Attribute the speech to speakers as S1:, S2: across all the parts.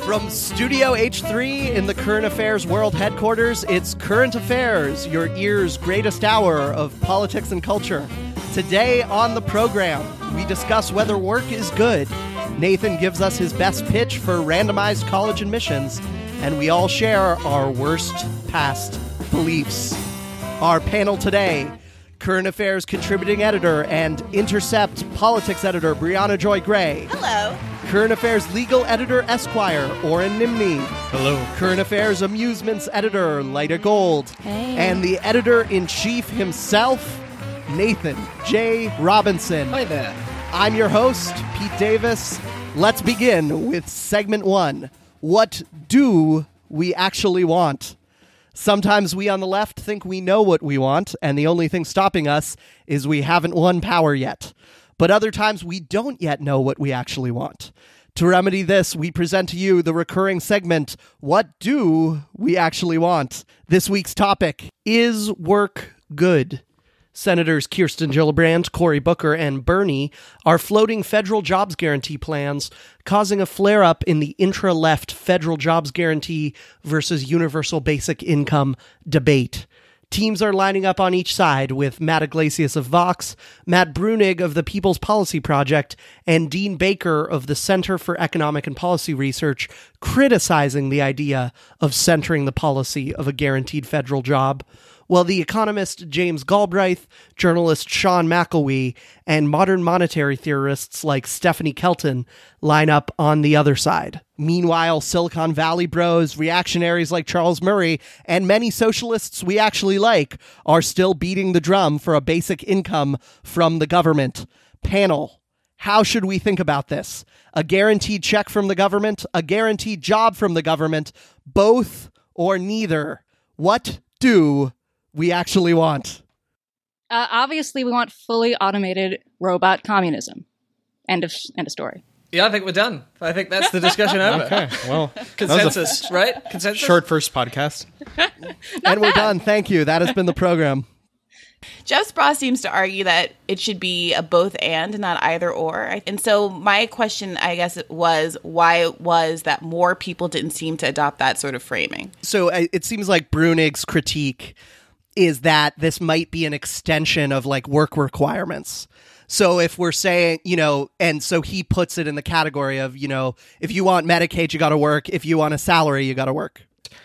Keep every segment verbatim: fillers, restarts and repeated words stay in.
S1: From Studio H three in the Current Affairs World Headquarters, it's Current Affairs, your ear's greatest hour of politics and culture. Today on the program, we discuss whether work is good. Nathan gives us his best pitch for randomized college admissions, and we all share our worst past beliefs. Our panel today, Current Affairs contributing editor and Intercept politics editor Brianna Joy Gray.
S2: Hello.
S1: Current Affairs legal editor Esquire Oren Nimni.
S3: Hello.
S1: Current Affairs amusements editor Lyda Gold.
S2: Hey.
S1: And the editor-in-chief himself, Nathan J. Robinson.
S3: Hi there.
S1: I'm your host, Pete Davis. Let's begin with segment one. What do we actually want? Sometimes we on the left think we know what we want, and the only thing stopping us is we haven't won power yet. But other times we don't yet know what we actually want. To remedy this, we present to you the recurring segment, What Do We Actually Want? This week's topic, Is Work Good? Senators Kirsten Gillibrand, Cory Booker, and Bernie are floating federal jobs guarantee plans, causing a flare-up in the intra-left federal jobs guarantee versus universal basic income debate. Teams are lining up on each side, with Matt Iglesias of Vox, Matt Bruenig of the People's Policy Project, and Dean Baker of the Center for Economic and Policy Research criticizing the idea of centering the policy of a guaranteed federal job, while the economist James Galbraith, journalist Sean McElwee, and modern monetary theorists like Stephanie Kelton line up on the other side. Meanwhile, Silicon Valley bros, reactionaries like Charles Murray, and many socialists we actually like are still beating the drum for a basic income from the government. Panel, how should we think about this? A guaranteed check from the government? A guaranteed job from the government? Both or neither? What do we actually want?
S4: Uh, obviously, we want fully automated robot communism. End of end of story.
S3: Yeah, I think we're done. I think that's the discussion over.
S5: Okay, well,
S3: Consensus,
S5: that was a
S3: right? Consensus?
S5: short first podcast.
S1: And we're done. Thank you. That has been the program.
S2: Jeff Spross seems to argue that it should be a both and, not either or. And so my question, I guess, was why it was that more people didn't seem to adopt that sort of framing.
S1: So uh, it seems like Bruenig's critique is that this might be an extension of like work requirements. So if we're saying, you know, and so he puts it in the category of, you know, if you want Medicaid, you got to work. If you want a salary, you got to work.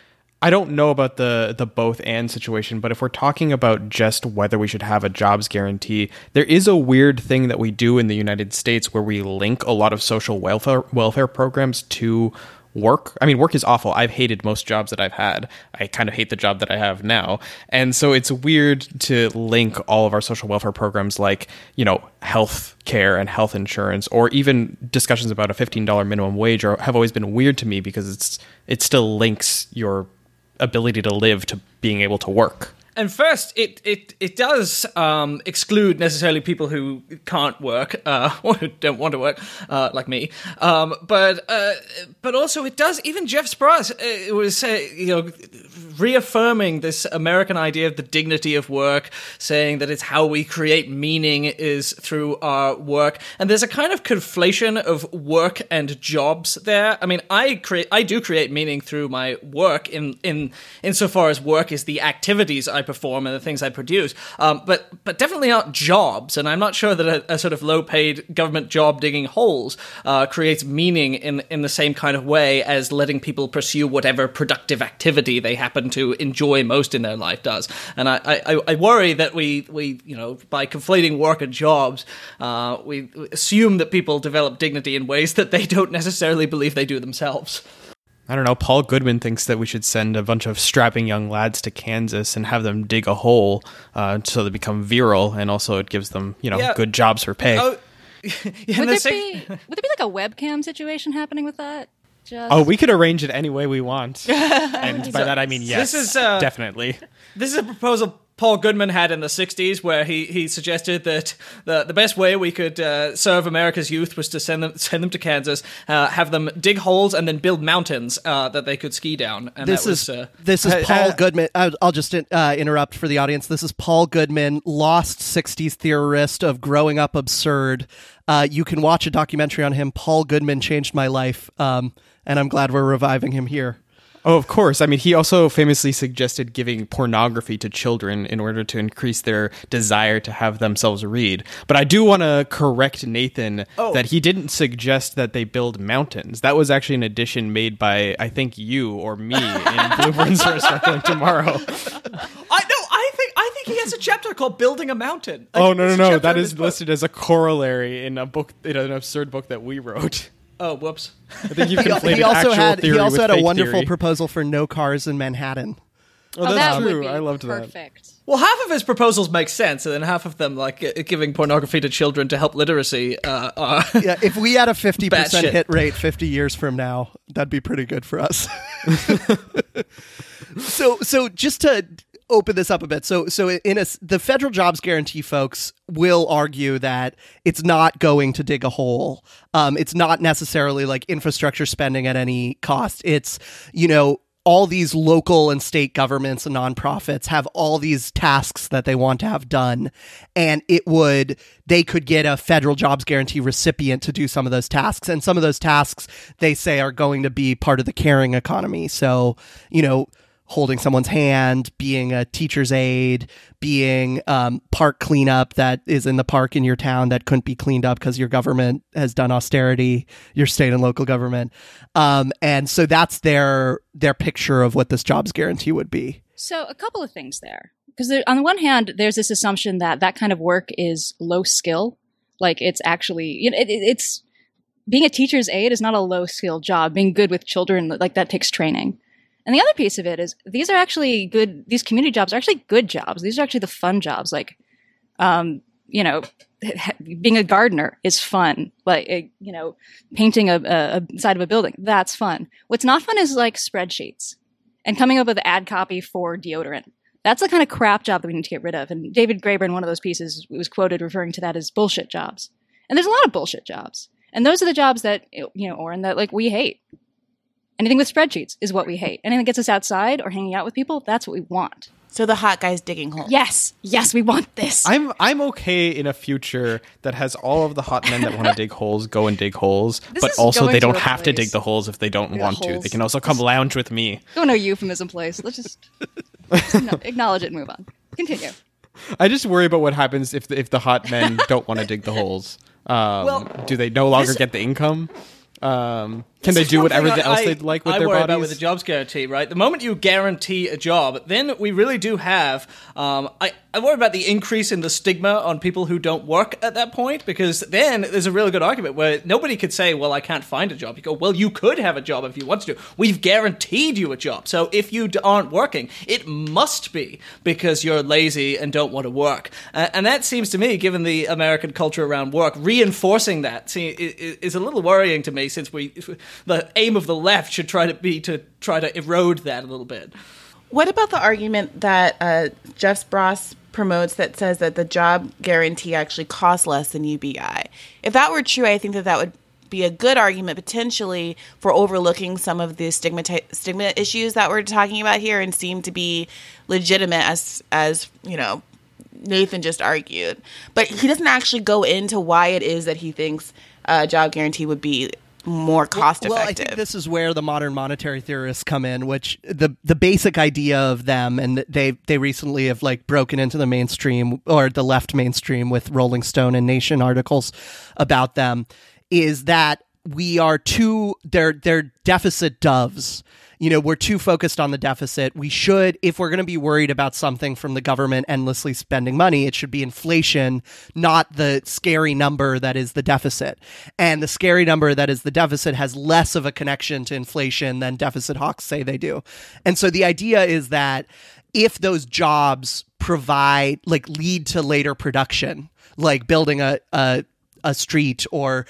S5: I don't know about the the both and situation, but if we're talking about just whether we should have a jobs guarantee, there is a weird thing that we do in the United States where we link a lot of social welfare welfare programs to work. I mean, work is awful. I've hated most jobs that I've had. I kind of hate the job that I have now. And so it's weird to link all of our social welfare programs like, you know, health care and health insurance, or even discussions about a fifteen dollars minimum wage are, have always been weird to me because it's it still links your ability to live to being able to work.
S3: And first, it it it does um, exclude necessarily people who can't work uh, or who don't want to work, uh, like me. Um, but uh, but also, it does. Even Jeff Spross uh, was uh, you know reaffirming this American idea of the dignity of work, saying that it's how we create meaning is through our work. And there's a kind of conflation of work and jobs there. I mean, I create I do create meaning through my work in in insofar as work is the activities I perform and the things I produce, um, but but definitely not jobs. And I'm not sure that a, a sort of low-paid government job digging holes uh, creates meaning in in the same kind of way as letting people pursue whatever productive activity they happen to enjoy most in their life does. And I I, I worry that we we you know by conflating work and jobs, uh, we assume that people develop dignity in ways that they don't necessarily believe they do themselves.
S5: I don't know, Paul Goodman thinks that we should send a bunch of strapping young lads to Kansas and have them dig a hole uh, so they become virile, and also it gives them, you know,
S3: yeah.
S5: good jobs for pay.
S3: Oh, yeah,
S4: Would there,
S3: same-
S4: be, would there be like a webcam situation happening with that? Just...
S5: Oh, we could arrange it any way we want. And by that I mean yes,
S3: This is, uh,
S5: definitely.
S3: This is a proposal Paul Goodman had in the sixties, where he, he suggested that the the best way we could uh, serve America's youth was to send them send them to Kansas, uh, have them dig holes, and then build mountains uh, that they could ski down. And
S1: This
S3: that was,
S1: is
S3: uh,
S1: this is
S5: uh,
S1: Paul
S5: uh,
S1: Goodman. I'll, I'll just uh, interrupt for the audience. This is Paul Goodman, lost sixties theorist of Growing Up Absurd. Uh, you can watch a documentary on him. Paul Goodman Changed My Life. Um, and I'm glad we're reviving him here.
S5: Oh, of course. I mean, he also famously suggested giving pornography to children in order to increase their desire to have themselves read. But I do want to correct Nathan
S3: Oh.
S5: that he didn't suggest that they build mountains. That was actually an addition made by, I think, you or me in Blueprints for Struggling Tomorrow.
S3: I no, I think I think he has a chapter called "Building a Mountain." I
S5: Oh,
S3: think
S5: no, no,
S3: there's a
S5: no.
S3: chapter
S5: That
S3: in
S5: is
S3: this book.
S5: listed as a corollary in a book, in an absurd book that we wrote.
S3: Oh, whoops.
S5: I think you've
S1: He,
S5: conflated
S1: he also
S5: actual
S1: had
S5: theory
S1: he also
S5: with
S1: had a
S5: fake
S1: wonderful
S5: theory.
S1: proposal for no cars in Manhattan.
S5: Oh, that's
S4: that would
S5: true.
S4: be
S5: I loved that.
S4: perfect.
S3: Well, half of his proposals make sense, and then half of them, like uh, giving pornography to children to help literacy, uh, are
S1: Yeah, if we had a fifty percent
S3: Batshit.
S1: hit rate fifty years from now, that'd be pretty good for us. so, so just to open this up a bit, so so in a the federal jobs guarantee, folks will argue that it's not going to dig a hole. Um, it's not necessarily like infrastructure spending at any cost. It's, you know, all these local and state governments and nonprofits have all these tasks that they want to have done, and it would they could get a federal jobs guarantee recipient to do some of those tasks, and some of those tasks they say are going to be part of the caring economy. So, you know, holding someone's hand, being a teacher's aide, being um, park cleanup that is in the park in your town that couldn't be cleaned up because your government has done austerity, your state and local government. Um, and so that's their their picture of what this jobs guarantee would be.
S4: So a couple of things there. Because on the one hand, there's this assumption that that kind of work is low skill. Like it's actually, you know, it, it, it's being a teacher's aide is not a low skill job. Being good with children, like that takes training. And the other piece of it is these are actually good, these community jobs are actually good jobs. These are actually the fun jobs. Like, um, you know, being a gardener is fun. Like, uh, you know, painting a, a, a side of a building, that's fun. What's not fun is like spreadsheets and coming up with ad copy for deodorant. That's the kind of crap job that we need to get rid of. And David Graeber, in one of those pieces, was quoted referring to that as bullshit jobs. And there's a lot of bullshit jobs. And those are the jobs that, you know, Oren, that like we hate. Anything with spreadsheets is what we hate. Anything that gets us outside or hanging out with people, that's what we want.
S2: So the hot guys digging holes.
S4: Yes. Yes, we want this.
S5: I'm I'm okay in a future that has all of the hot men that want to dig holes go and dig holes,
S4: This
S5: but
S4: is
S5: also
S4: going
S5: they
S4: to
S5: don't
S4: a
S5: have to
S4: place.
S5: dig the holes if they don't
S4: Yeah,
S5: want to.
S4: holes.
S5: They can also come lounge with me.
S4: Go no euphemism place. Let's just no, acknowledge it and move on. Continue.
S5: I just worry about what happens if the, if the hot men don't want to dig the holes. Um,
S3: Well,
S5: do they no longer
S3: this-
S5: get the income? Um, can
S3: This
S5: they
S3: is
S5: do
S3: one
S5: whatever
S3: thing
S5: else
S3: I-
S5: they'd like with
S3: I
S5: their
S3: worry
S5: bodies?
S3: about with the jobs guarantee, right? The moment you guarantee a job, then we really do have. Um, I, I worry about the increase in the stigma on people who don't work at that point, because then there's a really good argument where nobody could say, well, I can't find a job. You go, well, you could have a job if you want to. We've guaranteed you a job. So if you d- aren't working, it must be because you're lazy and don't want to work. Uh, and that seems to me, given the American culture around work, reinforcing that see, i- i- is a little worrying to me, since we the aim of the left should try to be to try to erode that a little bit.
S2: What about the argument that uh, Jeff Spross promotes that says that the job guarantee actually costs less than U B I? If that were true, I think that that would be a good argument potentially for overlooking some of the stigma stigma issues that we're talking about here and seem to be legitimate, as as you know Nathan just argued. But he doesn't actually go into why it is that he thinks a job guarantee would be more cost effective.
S1: Well, I think this is where the modern monetary theorists come in, which the the basic idea of them, and they they recently have like broken into the mainstream or the left mainstream with Rolling Stone and Nation articles about them, is that we are too they're they're deficit doves. You know, we're too focused on the deficit. We should, if we're going to be worried about something from the government endlessly spending money, it should be inflation, not the scary number that is the deficit. And the scary number that is the deficit has less of a connection to inflation than deficit hawks say they do. And so the idea is that if those jobs provide, like, lead to later production, like building a a, a street or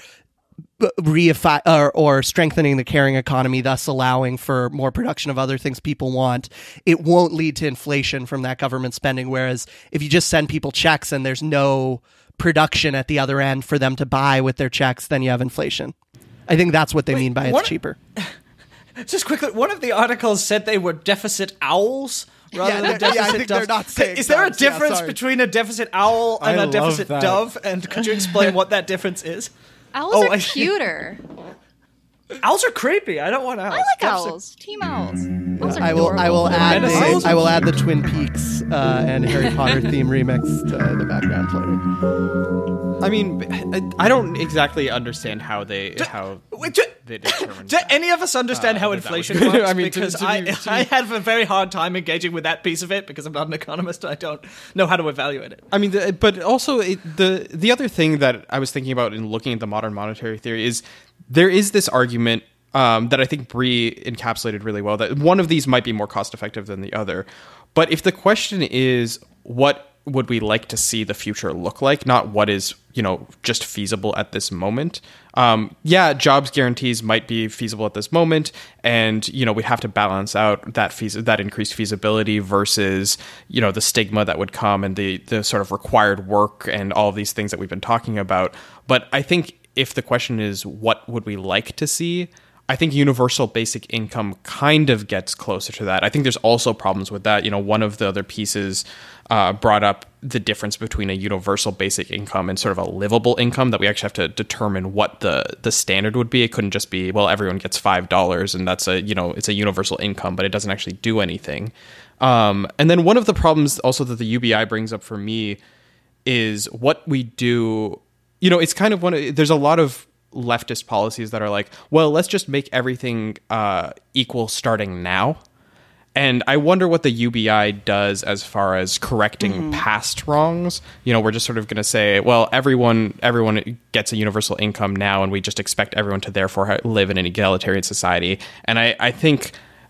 S1: reifi- or, or strengthening the caring economy, thus allowing for more production of other things people want, it won't lead to inflation from that government spending. Whereas if you just send people checks and there's no production at the other end for them to buy with their checks, then you have inflation. I think that's what they
S3: Wait,
S1: mean by
S3: what-
S1: it's cheaper.
S3: Just quickly, one of the articles said they were deficit owls rather
S1: Yeah,
S3: than
S1: they're- yeah, I
S3: deficit
S1: think they're
S3: doves.
S1: not saying
S3: Is there a
S1: doves. Yeah,
S3: difference
S1: sorry.
S3: between a deficit owl and
S5: I
S3: a
S5: love
S3: deficit
S5: that.
S3: dove? And could you explain what that difference is?
S4: Owls
S3: Oh,
S4: are
S3: I-
S4: cuter.
S3: Owls are creepy. I don't want owls.
S4: I like
S3: Jeff's a-
S4: owls. Team owls. Owls are
S1: I will. I will
S4: adorable.
S1: add.
S3: Menacing.
S1: The, I will add the Twin Peaks uh, and Harry Potter theme remix to the background later.
S5: I mean, I- I don't exactly understand how they how
S3: Wait, do,
S5: they determine.
S3: do
S5: that.
S3: any of us understand
S5: Uh,
S3: how
S5: that that
S3: inflation
S5: was-
S3: works?
S5: I mean, to-
S3: because
S5: to
S3: I,
S5: be- to
S3: I
S5: be-
S3: have a very hard time engaging with that piece of it because I'm not an economist and I don't know how to evaluate it.
S5: I mean, the, but also it, the the other thing that I was thinking about in looking at the modern monetary theory is there is this argument um, that I think Bree encapsulated really well, that one of these might be more cost effective than the other. But if the question is what would we like to see the future look like, not what is, you know, just feasible at this moment. Um, yeah, jobs guarantees might be feasible at this moment, and you know we have to balance out that feas- that increased feasibility versus, you know, the stigma that would come and the the sort of required work and all of these things that we've been talking about. But I think if the question is what would we like to see, I think universal basic income kind of gets closer to that. I think there's also problems with that. You know, one of the other pieces uh, brought up the difference between a universal basic income and sort of a livable income, that we actually have to determine what the, the standard would be. It couldn't just be, well, everyone gets five dollars and that's a, you know, it's a universal income, but it doesn't actually do anything. Um, and then one of the problems also that the U B I brings up for me is what we do. You know, it's kind of one of, there's a lot of leftist policies that are like, well, let's just make everything uh, equal starting now. And I wonder what the U B I does as far as correcting mm-hmm. past wrongs. You know, we're just sort of going to say, well, everyone everyone gets a universal income now, and we just expect everyone to therefore ha- live in an egalitarian society. And I, I think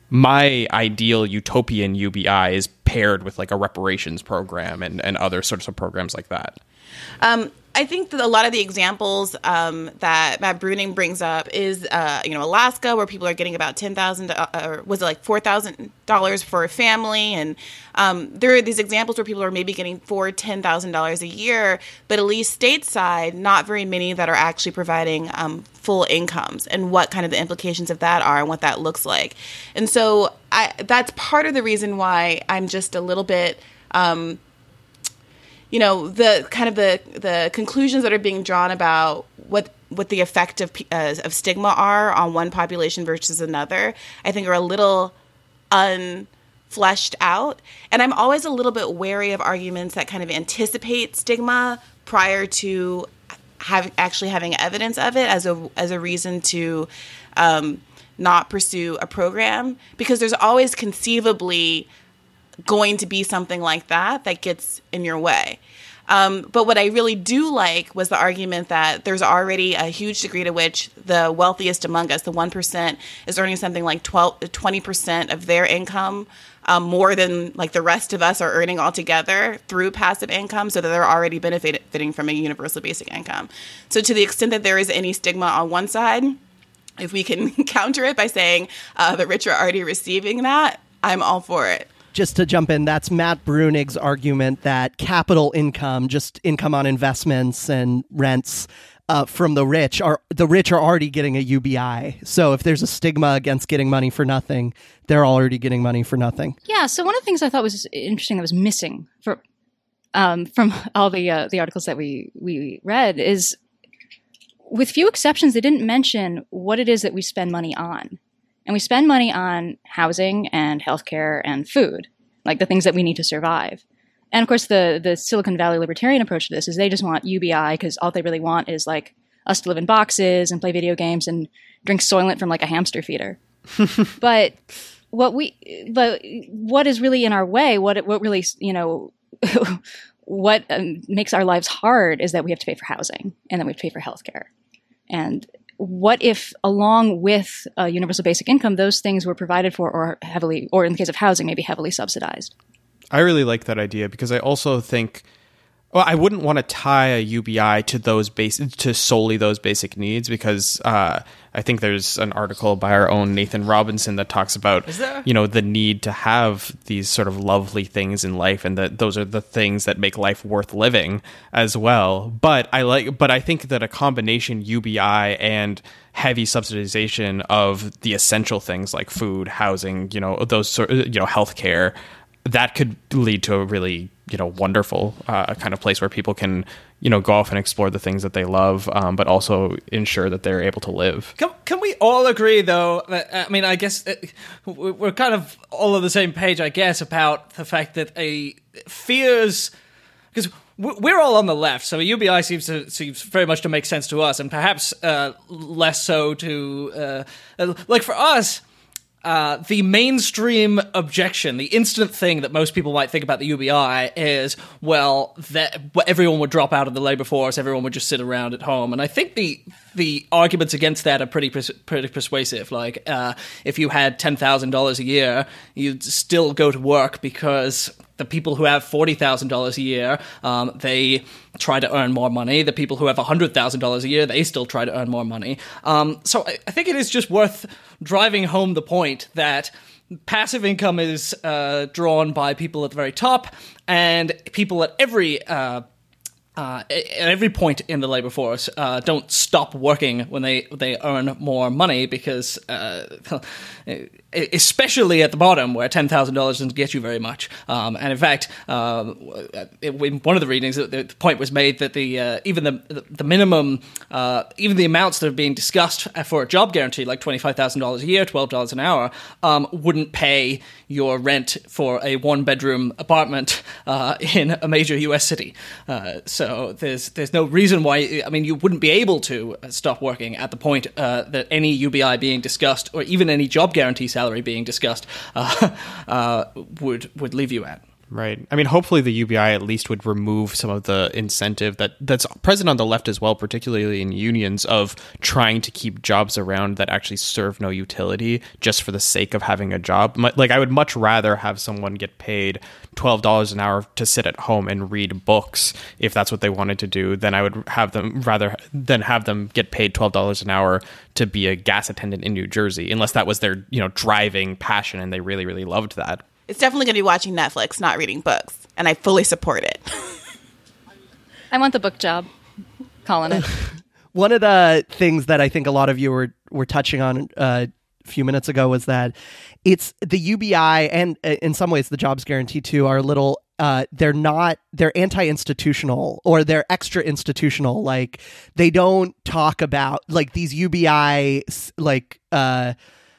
S5: my ideal utopian U B I is paired with like a reparations program and, and other sorts of programs like that.
S2: Um, I think that a lot of the examples um, that Matt Bruning brings up is, uh, you know, Alaska, where people are getting about ten thousand dollars, or was it like four thousand dollars for a family? And um, there are these examples where people are maybe getting four thousand dollars, ten thousand dollars a year, but at least stateside, not very many that are actually providing um, full incomes, and what kind of the implications of that are and what that looks like. And so I, that's part of the reason why I'm just a little bit... Um, you know, the kind of the, the conclusions that are being drawn about what what the effect of uh, of stigma are on one population versus another, I think are a little unfleshed out. And I'm always a little bit wary of arguments that kind of anticipate stigma prior to have actually having evidence of it as a as a reason to um, not pursue a program, because there's always conceivably going to be something like that that gets in your way. Um, but what I really do like was the argument that there's already a huge degree to which the wealthiest among us, the one percent, is earning something like twelve, twenty percent of their income, um, more than like the rest of us are earning altogether through passive income, so that they're already benefiting from a universal basic income. So to the extent that there is any stigma on one side, if we can counter it by saying uh, the rich are already receiving that, I'm all for it.
S1: Just to jump in, that's Matt Brunig's argument that capital income, just income on investments and rents uh, from the rich, are the rich are already getting a U B I. So if there's a stigma against getting money for nothing, they're already getting money for nothing.
S4: Yeah. So one of the things I thought was interesting that was missing for, um, from all the uh, the articles that we we read is, with few exceptions, they didn't mention what it is that we spend money on. And we spend money on housing and healthcare and food, like the things that we need to survive. And of course, the the Silicon Valley libertarian approach to this is they just want U B I because all they really want is like us to live in boxes and play video games and drink Soylent from like a hamster feeder. But what we, but what is really in our way, what what really, you know, what um, makes our lives hard is that we have to pay for housing and then we have to pay for healthcare. And what if, along with a universal basic income, those things were provided for or heavily, or in the case of housing, maybe heavily subsidized?
S5: I really like that idea because I also think, well, I wouldn't want to tie a U B I to those base to solely those basic needs, because uh, I think there's an article by our own Nathan Robinson that talks about, you know, the need to have these sort of lovely things in life, and that those are the things that make life worth living as well. But I like, but I think that a combination U B I and heavy subsidization of the essential things like food, housing, you know, those sort, you know, healthcare, that could lead to a really, you know, wonderful uh, kind of place where people can, you know, go off and explore the things that they love, um, but also ensure that they're able to live.
S3: Can, can we all agree, though, that, I mean, I guess uh, we're kind of all on the same page, I guess, about the fact that a fears... Because we're all on the left, so U B I seems to seems very much to make sense to us, and perhaps uh, less so to... Uh, like, for us... Uh, the mainstream objection, the instant thing that most people might think about the U B I is, well, that everyone would drop out of the labor force, everyone would just sit around at home. And I think the the arguments against that are pretty pers- pretty persuasive. Like, uh, if you had ten thousand dollars a year, you'd still go to work because the people who have forty thousand dollars a year, um, they try to earn more money. The people who have one hundred thousand dollars a year, they still try to earn more money. Um, so I, I think it is just worth driving home the point that passive income is uh, drawn by people at the very top, and people at every uh, uh, at every point in the labor force uh, don't stop working when they they earn more money, because uh, especially at the bottom where ten thousand dollars doesn't get you very much. Um, and in fact, uh, in one of the readings, the point was made that the uh, even the the minimum, uh, even the amounts that are being discussed for a job guarantee, like twenty-five thousand dollars a year, twelve dollars an hour, um, wouldn't pay your rent for a one-bedroom apartment uh, in a major U S city. Uh, so there's there's no reason why, I mean, you wouldn't be able to stop working at the point uh, that any U B I being discussed, or even any job guarantee salary being discussed, uh, uh, would would leave you at.
S5: Right. I mean, hopefully the U B I at least would remove some of the incentive that, that's present on the left as well, particularly in unions, of trying to keep jobs around that actually serve no utility just for the sake of having a job. Like, I would much rather have someone get paid twelve dollars an hour to sit at home and read books, if that's what they wanted to do, than I would have them rather than have them get paid twelve dollars an hour to be a gas attendant in New Jersey, unless that was their, you know, driving passion and they really, really loved that.
S2: It's definitely going to be watching Netflix, not reading books, and I fully support it.
S4: I want the book job. Calling it.
S1: One of the things that I think a lot of you were, were touching on uh, a few minutes ago was that it's the U B I, and uh, in some ways the jobs guarantee too, are a little, uh, they're not, they're anti-institutional, or they're extra institutional. Like, they don't talk about, like, these U B I, like, uh,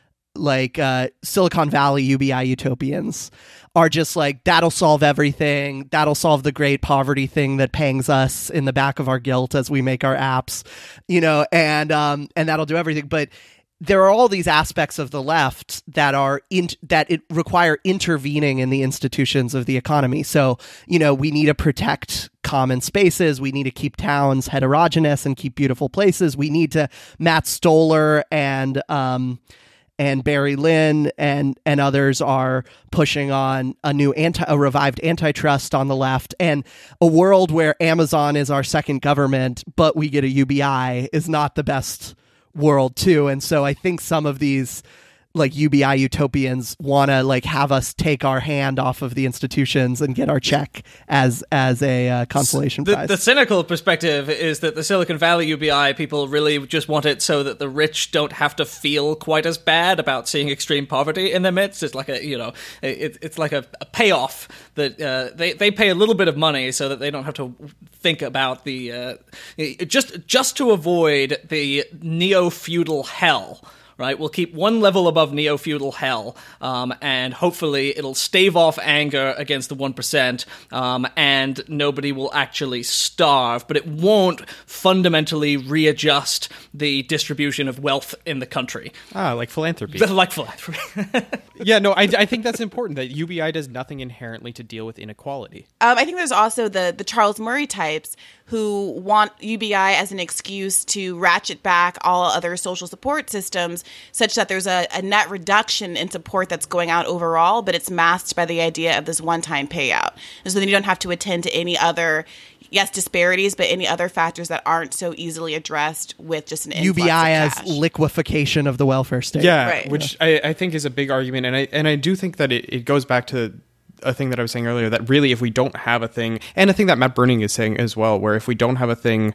S1: like uh, Silicon Valley U B I utopians are just like, that'll solve everything. That'll solve the great poverty thing that pangs us in the back of our guilt as we make our apps, you know, and um, and that'll do everything. But there are all these aspects of the left that are in, that it require intervening in the institutions of the economy. So, you know, we need to protect common spaces. We need to keep towns heterogeneous and keep beautiful places. We need to, Matt Stoller and um, and Barry Lynn and and others are pushing on a new anti a revived antitrust on the left, and a world where Amazon is our second government, but we get a U B I is not the best world too. And so I think some of these like U B I utopians want to like have us take our hand off of the institutions and get our check as as a uh, consolation
S3: the,
S1: prize.
S3: The cynical perspective is that the Silicon Valley U B I people really just want it so that the rich don't have to feel quite as bad about seeing extreme poverty in their midst. It's like a, you know, it, it's like a, a payoff that uh, they they pay a little bit of money so that they don't have to think about the uh, just just to avoid the neo-feudal hell. Right, we'll keep one level above neo-feudal hell, um, and hopefully it'll stave off anger against the one percent, um, and nobody will actually starve, but it won't fundamentally readjust the distribution of wealth in the country.
S5: Ah, like philanthropy.
S3: Like philanthropy.
S5: Yeah, no, I, I think that's important, that U B I does nothing inherently to deal with inequality.
S2: Um, I think there's also the the Charles Murray types who want U B I as an excuse to ratchet back all other social support systems, such that there's a, a net reduction in support that's going out overall, but it's masked by the idea of this one-time payout. And so then you don't have to attend to any other, yes, disparities, but any other factors that aren't so easily addressed with just an influx
S1: U B I
S2: of
S1: as
S2: cash.
S1: liquefication of the welfare state.
S5: Yeah,
S2: Right.
S5: which I, I think is a big argument, and I and I do think that it, it goes back to a thing that I was saying earlier, that really if we don't have a thing, and a thing that Matt Berning is saying as well, where if we don't have a thing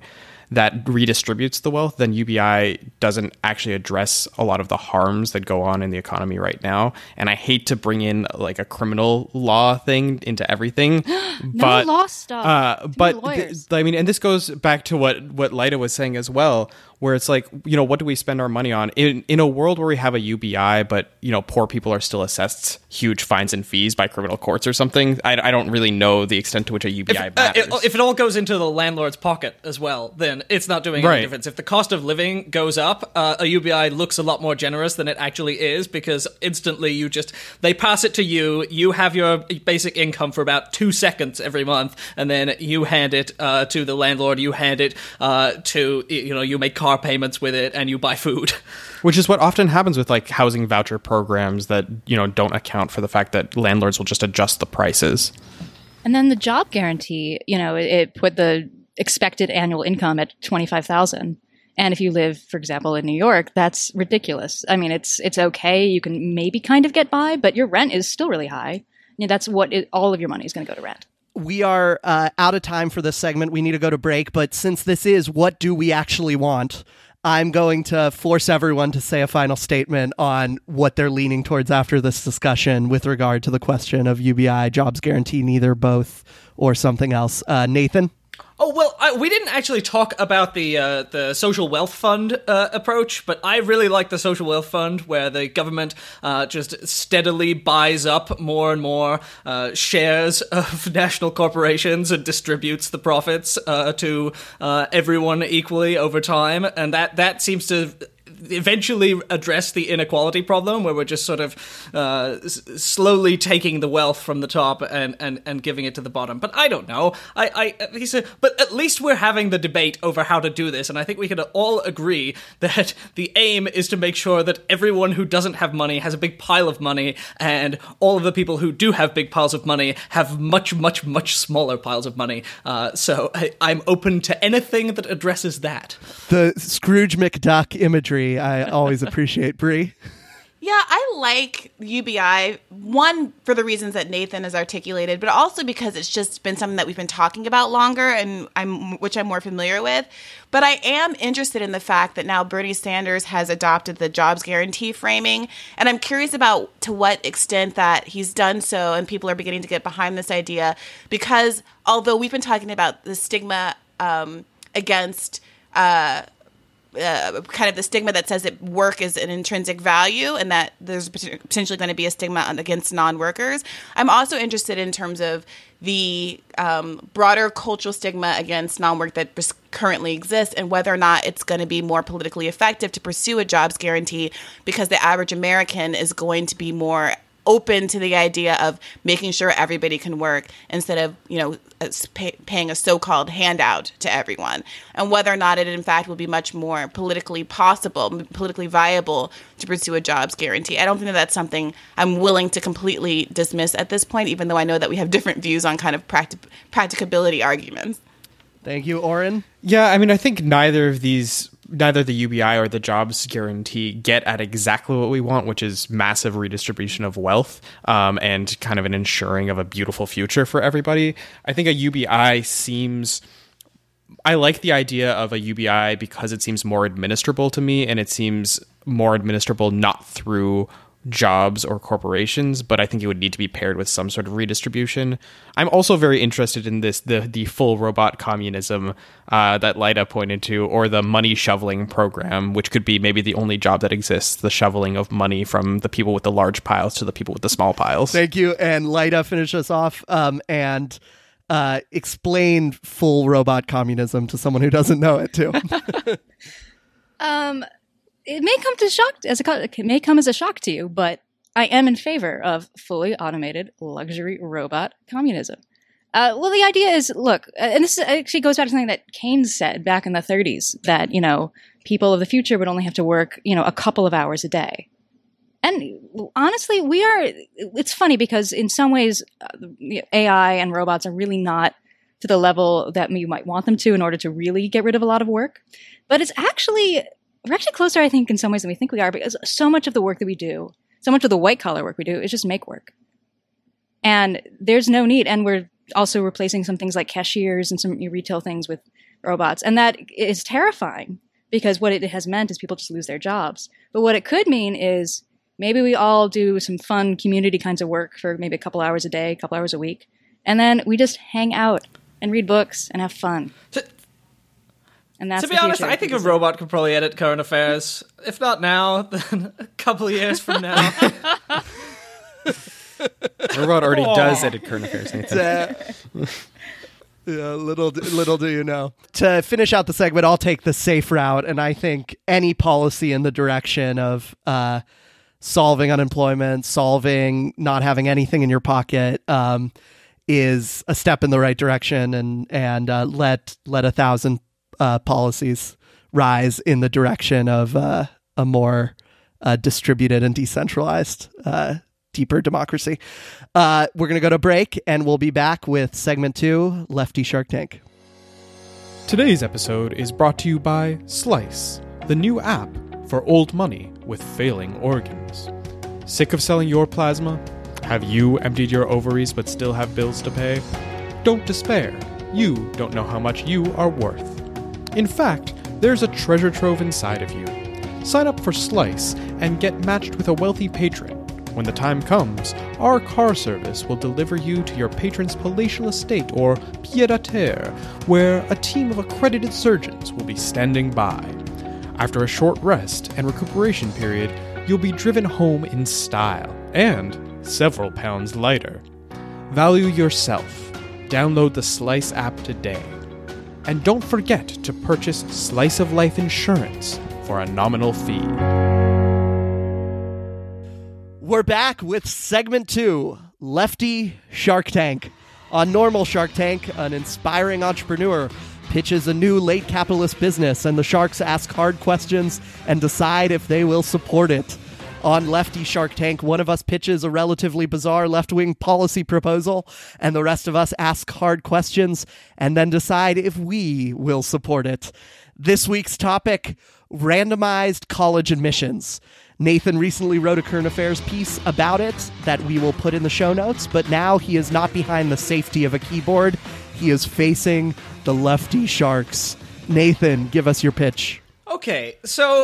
S5: that redistributes the wealth, then U B I doesn't actually address a lot of the harms that go on in the economy right now. And I hate to bring in like a criminal law thing into everything,
S4: no
S5: but
S4: law stuff.
S5: uh,
S4: Too
S5: but
S4: many lawyers.
S5: th- I mean, and this goes back to what what Lyda was saying as well, where it's like, you know, what do we spend our money on in in a world where we have a U B I, but you know, poor people are still assessed huge fines and fees by criminal courts or something. I, I don't really know the extent to which a U B I
S3: If, uh,
S5: matters.
S3: it, if it all goes into the landlord's pocket as well, then it's not doing
S5: Right.
S3: any difference. If the cost of living goes up, uh, a U B I looks a lot more generous than it actually is, because instantly you just, they pass it to you, you have your basic income for about two seconds every month, and then you hand it uh, to the landlord, you hand it uh, to, you know, you make car payments with it, and you buy food.
S5: Which is what often happens with like housing voucher programs that, you know, don't account for the fact that landlords will just adjust the prices.
S4: And then the job guarantee, you know, it, it put the expected annual income at twenty-five thousand. And if you live, for example, in New York, that's ridiculous. I mean, it's it's okay. You can maybe kind of get by, but your rent is still really high. You know, that's what it, all of your money is going to go to rent.
S1: We are uh, out of time for this segment. We need to go to break. But since this is what do we actually want, I'm going to force everyone to say a final statement on what they're leaning towards after this discussion with regard to the question of U B I, jobs guarantee, neither, both, or something else. Uh, Nathan?
S3: Oh, well, I, we didn't actually talk about the uh, the social wealth fund uh, approach, but I really like the social wealth fund, where the government uh, just steadily buys up more and more uh, shares of national corporations and distributes the profits uh, to uh, everyone equally over time, and that, that seems to eventually address the inequality problem, where we're just sort of uh, s- slowly taking the wealth from the top and, and, and giving it to the bottom. But I don't know. I, I Lisa, but at least we're having the debate over how to do this, and I think we can all agree that the aim is to make sure that everyone who doesn't have money has a big pile of money, and all of the people who do have big piles of money have much, much, much smaller piles of money. Uh, so I, I'm open to anything that addresses that.
S1: The Scrooge McDuck imagery, I always appreciate. Bree?
S2: Yeah, I like U B I, one, for the reasons that Nathan has articulated, but also because it's just been something that we've been talking about longer, and I'm which I'm more familiar with. But I am interested in the fact that now Bernie Sanders has adopted the jobs guarantee framing, and I'm curious about to what extent that he's done so and people are beginning to get behind this idea, because although we've been talking about the stigma um, against uh Uh, kind of the stigma that says that work is an intrinsic value and that there's potentially going to be a stigma against non-workers. I'm also interested in terms of the um, broader cultural stigma against non-work that currently exists, and whether or not it's going to be more politically effective to pursue a jobs guarantee, because the average American is going to be more open to the idea of making sure everybody can work instead of, you know, pay, paying a so-called handout to everyone, and whether or not it in fact will be much more politically possible, politically viable to pursue a jobs guarantee. I don't think that that's something I'm willing to completely dismiss at this point, even though I know that we have different views on kind of practic- practicability arguments.
S1: Thank you, Oren.
S5: Yeah, I mean, I think neither of these, neither the U B I or the jobs guarantee get at exactly what we want, which is massive redistribution of wealth um, and kind of an ensuring of a beautiful future for everybody. I think a U B I seems... I like the idea of a U B I because it seems more administrable to me, and it seems more administrable not through jobs or corporations, but I think it would need to be paired with some sort of redistribution. I'm also very interested in this, the the full robot communism uh, that Lyda pointed to, or the money shoveling program, which could be maybe the only job that exists, the shoveling of money from the people with the large piles to the people with the small piles.
S1: Thank you. And Lyda, finish us off um, and uh, explain full robot communism to someone who doesn't know it, too.
S4: um... It may come to shock as a it may come as a shock to you, but I am in favor of fully automated luxury robot communism. Uh, well, the idea is, look, and this actually goes back to something that Keynes said back in the thirties, that, you know, people of the future would only have to work, you know, a couple of hours a day. And honestly, we are. It's funny because in some ways, uh, A I and robots are really not to the level that you might want them to in order to really get rid of a lot of work. But it's actually. We're actually closer, I think, in some ways than we think we are, because so much of the work that we do, so much of the white-collar work we do is just make work. And there's no need. And we're also replacing some things like cashiers and some retail things with robots. And that is terrifying because what it has meant is people just lose their jobs. But what it could mean is maybe we all do some fun community kinds of work for maybe a couple hours a day, a couple hours a week. And then we just hang out and read books and have fun.
S3: To,
S4: and that's
S3: to be
S4: the
S3: honest,
S4: future.
S3: I think a robot could probably edit current affairs. If not now, then a couple of years from now.
S5: Robot already does edit current affairs, Nathan.
S1: Uh, yeah, little little do you know. To finish out the segment, I'll take the safe route, and I think any policy in the direction of uh, solving unemployment, solving not having anything in your pocket, um, is a step in the right direction, and and uh, let let a thousand uh, policies rise in the direction of uh, a more uh, distributed and decentralized, uh, deeper democracy. Uh, we're going to go to break, and we'll be back with segment two, Lefty Shark Tank.
S5: Today's episode is brought to you by Slice, the new app for old money with failing organs. Sick of selling your plasma? Have you emptied your ovaries but still have bills to pay? Don't despair. You don't know how much you are worth. In fact, there's a treasure trove inside of you. Sign up for Slice and get matched with a wealthy patron. When the time comes, our car service will deliver you to your patron's palatial estate or pied-à-terre, where a team of accredited surgeons will be standing by. After a short rest and recuperation period, you'll be driven home in style and several pounds lighter. Value yourself. Download the Slice app today. And don't forget to purchase Slice of Life insurance for a nominal fee.
S1: We're back with segment two, Lefty Shark Tank. On normal Shark Tank, an inspiring entrepreneur pitches a new late capitalist business, and the sharks ask hard questions and decide if they will support it. On Lefty Shark Tank, one of us pitches a relatively bizarre left-wing policy proposal, and the rest of us ask hard questions and then decide if we will support it. This week's topic, randomized college admissions. Nathan recently wrote a current affairs piece about it that we will put in the show notes, but now he is not behind the safety of a keyboard. He is facing the Lefty Sharks. Nathan, give us your pitch.
S3: Okay, so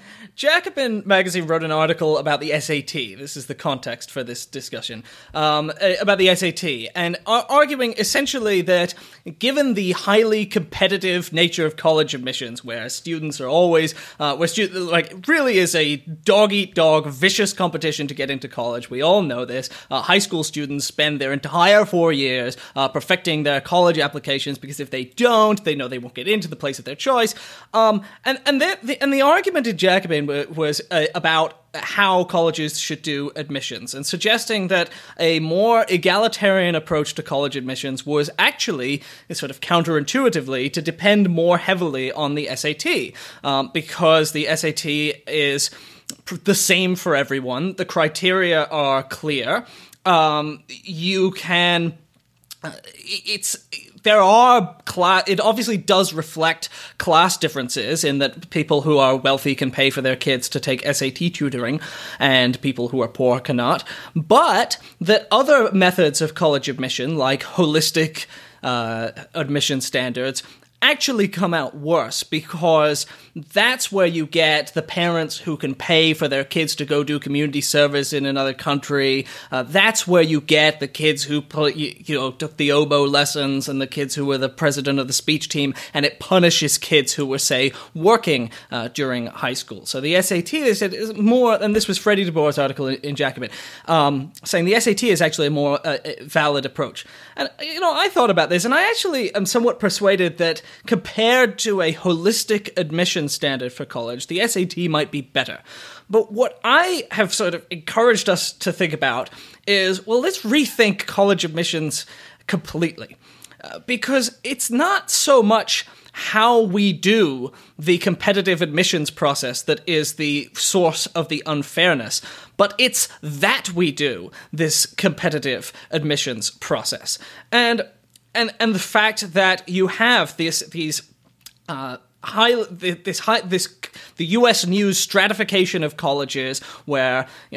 S3: Jacobin magazine wrote an article about the S A T. This is the context for this discussion, um, about the S A T, and ar- arguing essentially that given the highly competitive nature of college admissions, where students are always, uh, where stu- like really is a dog-eat-dog, vicious competition to get into college. We all know this. Uh, high school students spend their entire four years uh, perfecting their college applications because if they don't, they know they won't get into the place of their choice. Um, and and the, the and the argument in Jacobin was uh, about how colleges should do admissions, and suggesting that a more egalitarian approach to college admissions was actually, sort of counterintuitively, to depend more heavily on the S A T, um, because the S A T is the same for everyone. The criteria are clear. Um, you can... Uh, it's... There are class. It obviously does reflect class differences in that people who are wealthy can pay for their kids to take S A T tutoring, and people who are poor cannot. But that other methods of college admission, like holistic uh, admission standards, actually come out worse, because that's where you get the parents who can pay for their kids to go do community service in another country. Uh, that's where you get the kids who put, you, you know, took the oboe lessons and the kids who were the president of the speech team, and it punishes kids who were, say, working uh, during high school. So the S A T, they said, is more, and this was Freddie de Boer's article in, in Jacobin, um, saying the S A T is actually a more uh, valid approach. And, you know, I thought about this, and I actually am somewhat persuaded that compared to a holistic admission standard for college, the S A T might be better. But what I have sort of encouraged us to think about is, well, let's rethink college admissions completely. Uh, because it's not so much how we do the competitive admissions process that is the source of the unfairness, but it's that we do this competitive admissions process. And And and the fact that you have this these uh, high this high this the U S News stratification of colleges, where you know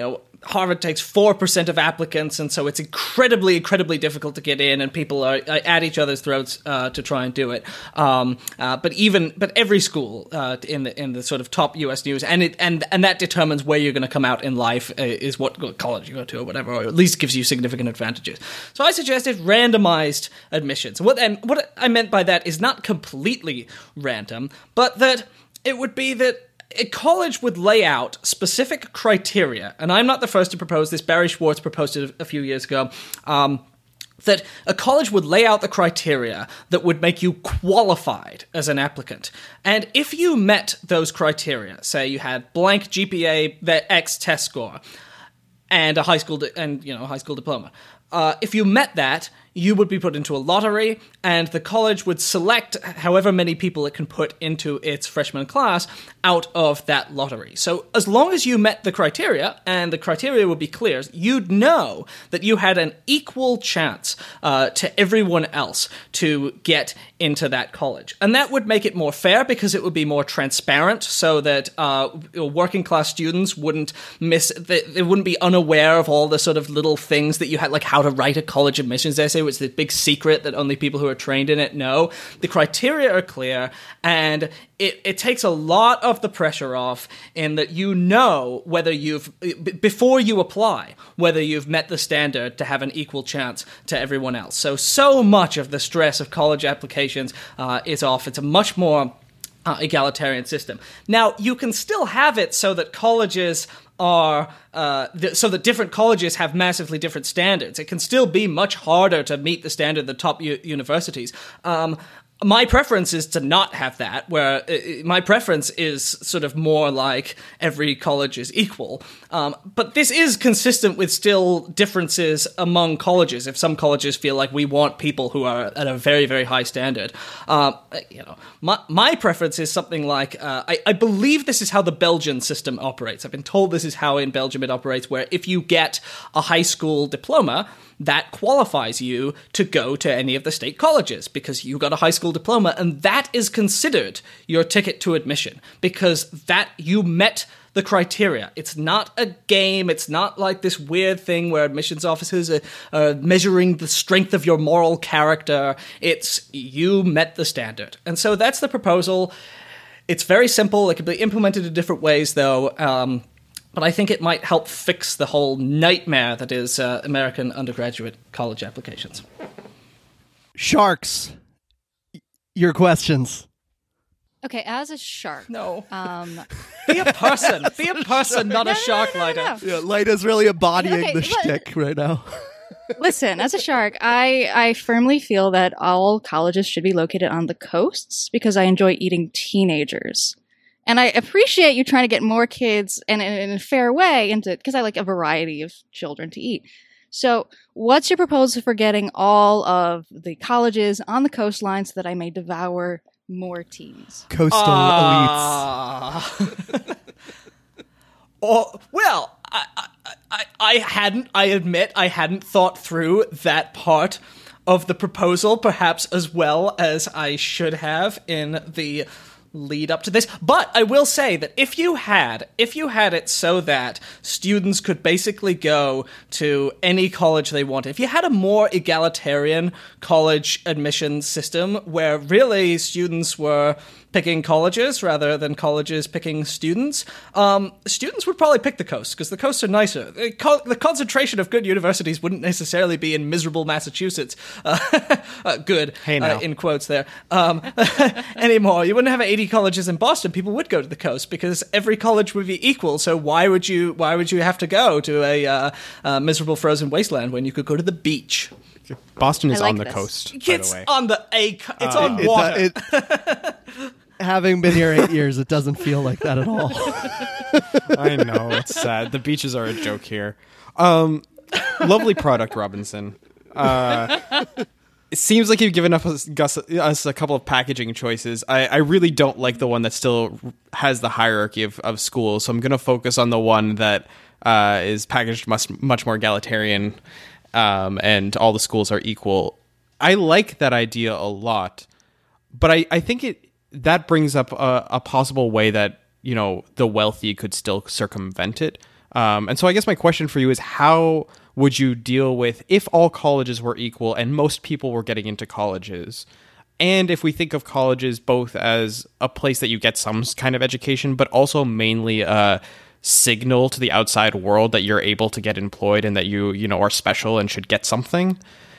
S3: Harvard takes four percent of applicants, and so it's incredibly, incredibly difficult to get in, and people are, are at each other's throats uh, to try and do it. Um, uh, but even, but every school uh, in the in the sort of top U S news, and it and and that determines where you're going to come out in life, uh, is what college you go to or whatever, or at least gives you significant advantages. So I suggested randomized admissions. What and what I meant by that is not completely random, but that it would be that a college would lay out specific criteria, and I'm not the first to propose this. Barry Schwartz proposed it a few years ago, um, that a college would lay out the criteria that would make you qualified as an applicant. And if you met those criteria, say you had blank G P A, the X test score, and a high school di- and you know high school diploma, uh, if you met that, you would be put into a lottery, and the college would select however many people it can put into its freshman class out of that lottery. So as long as you met the criteria, and the criteria would be clear, you'd know that you had an equal chance uh, to everyone else to get into that college. And that would make it more fair because it would be more transparent, so that uh, working class students wouldn't miss, they, they wouldn't be unaware of all the sort of little things that you had, like how to write a college admissions essay, which is the big secret that only people who are trained in it know. The criteria are clear, and it, it takes a lot of the pressure off in that you know whether you've, b- before you apply, whether you've met the standard to have an equal chance to everyone else. So, so much of the stress of college applications uh, is off. It's a much more uh, egalitarian system. Now, you can still have it so that colleges are uh, th- so that different colleges have massively different standards. It can still be much harder to meet the standard of the top u- universities. Um, my preference is to not have that, where uh, my preference is sort of more like every college is equal. Um, but this is consistent with still differences among colleges. If some colleges feel like we want people who are at a very, very high standard, uh, you know, my, my preference is something like, uh, I, I believe this is how the Belgian system operates. I've been told this is how in Belgium it operates, where if you get a high school diploma, that qualifies you to go to any of the state colleges because you got a high school diploma, and that is considered your ticket to admission because that you met the criteria. It's not a game. It's not like this weird thing where admissions officers are, are measuring the strength of your moral character. It's you met the standard. And so that's the proposal. It's very simple. It can be implemented in different ways, though. Um, But I think it might help fix the whole nightmare that is uh, American undergraduate college applications.
S1: Sharks, your questions.
S4: Okay, as a shark.
S3: No.
S4: Um,
S3: Be a person. Be a person, not a
S4: No, no,
S3: shark,
S4: no, no,
S3: Lyda.
S4: no.
S1: Yeah, Lyda's really embodying
S4: Okay,
S1: the
S4: but-
S1: shtick right now.
S4: Listen, as a shark, I, I firmly feel that all colleges should be located on the coasts because I enjoy eating teenagers. And I appreciate you trying to get more kids and in a fair way into, because I like a variety of children to eat. So what's your proposal for getting all of the colleges on the coastline so that I may devour more teens?
S1: Coastal elites.
S3: Uh, oh, well, I, I, I hadn't, I admit, I hadn't thought through that part of the proposal perhaps as well as I should have in the lead up to this. But I will say that if you had, if you had it so that students could basically go to any college they wanted, if you had a more egalitarian college admissions system where really students were picking colleges rather than colleges picking students, um, students would probably pick the coast because the coasts are nicer. The, co- the concentration of good universities wouldn't necessarily be in miserable Massachusetts. Uh, uh, good,
S5: Hey now.
S3: uh, in quotes there, um, anymore. You wouldn't have eighty colleges in Boston. People would go to the coast because every college would be equal. So why would you? Why would you have to go to a uh, uh, miserable frozen wasteland when you could go to the beach?
S5: Boston is
S4: I like
S5: on the
S4: this.
S5: coast, by
S3: It's
S5: the way.
S3: on the a. It's
S5: Uh,
S3: on
S1: It-
S3: water.
S1: it- having been here eight years, it doesn't feel like that at all.
S5: I know, it's sad. The beaches are a joke here. Um, lovely product, Robinson. Uh, it seems like you've given us, Gus, us a couple of packaging choices. I, I really don't like the one that still has the hierarchy of, of schools, so I'm going to focus on the one that uh, is packaged much, much more egalitarian, um, and all the schools are equal. I like that idea a lot, but I, I think it that brings up a, a possible way that, you know, the wealthy could still circumvent it. Um, and so I guess my question for you is, how would you deal with if all colleges were equal and most people were getting into colleges? And if we think of colleges both as a place that you get some kind of education, but also mainly a signal to the outside world that you're able to get employed and that you, you know, are special and should get something,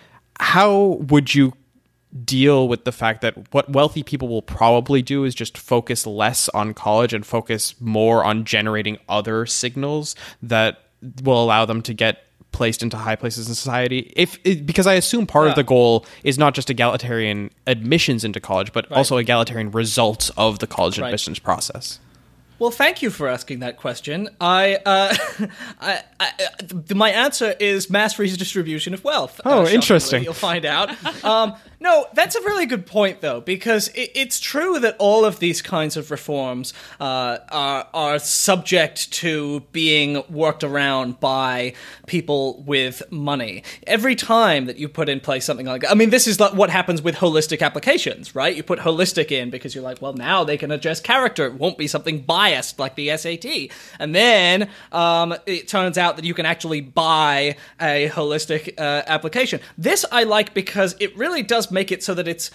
S5: how would you deal with the fact that what wealthy people will probably do is just focus less on college and focus more on generating other signals that will allow them to get placed into high places in society? If it, because I assume part
S3: Yeah.
S5: of the goal is not just egalitarian admissions into college, but
S3: Right.
S5: also egalitarian results of the college
S3: Right.
S5: admissions process.
S3: Well, thank you for asking that question. I, uh, I, I, uh, my answer is mass redistribution of wealth.
S5: Oh,
S3: Uh, shockingly,
S5: interesting.
S3: You'll find out. Um, no, that's a really good point, though, because it, it's true that all of these kinds of reforms uh, are are subject to being worked around by people with money. Every time that you put in place something like that, I mean, this is like what happens with holistic applications, right? You put holistic in because you're like, well, now they can address character. It won't be something biased like the S A T. And then um, it turns out that you can actually buy a holistic uh, application. This I like because it really does make it so that it's